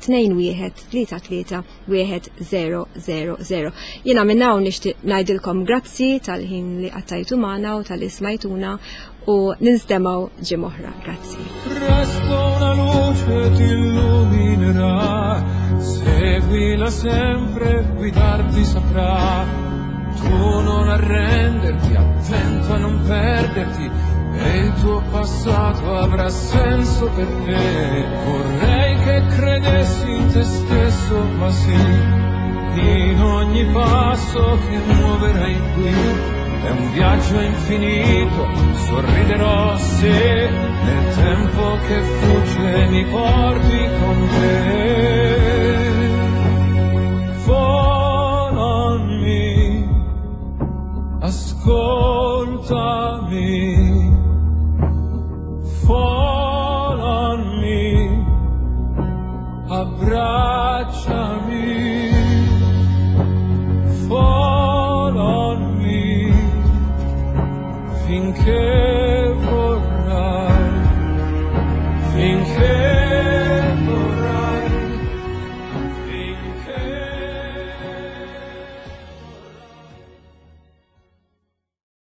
21331000. Jiena minn hawn nixtieq ngħidilkom grazzi tal-ħin li qattajtu magħna u tal-li smajtuna u ninstemaw ġiem oħra. Grazzi. Presto una luce ti illuminerà, seguila sempre, guidarti saprà. Tu non arrenderti, attento a non perderti, e il tuo passato avrà senso per te. Vorrei che credessi in te stesso, ma sì, in ogni passo che muoverai qui. È un viaggio infinito, sorriderò se nel tempo che fugge mi porti con te. Follow me, ascoltami, follow me, abbraccia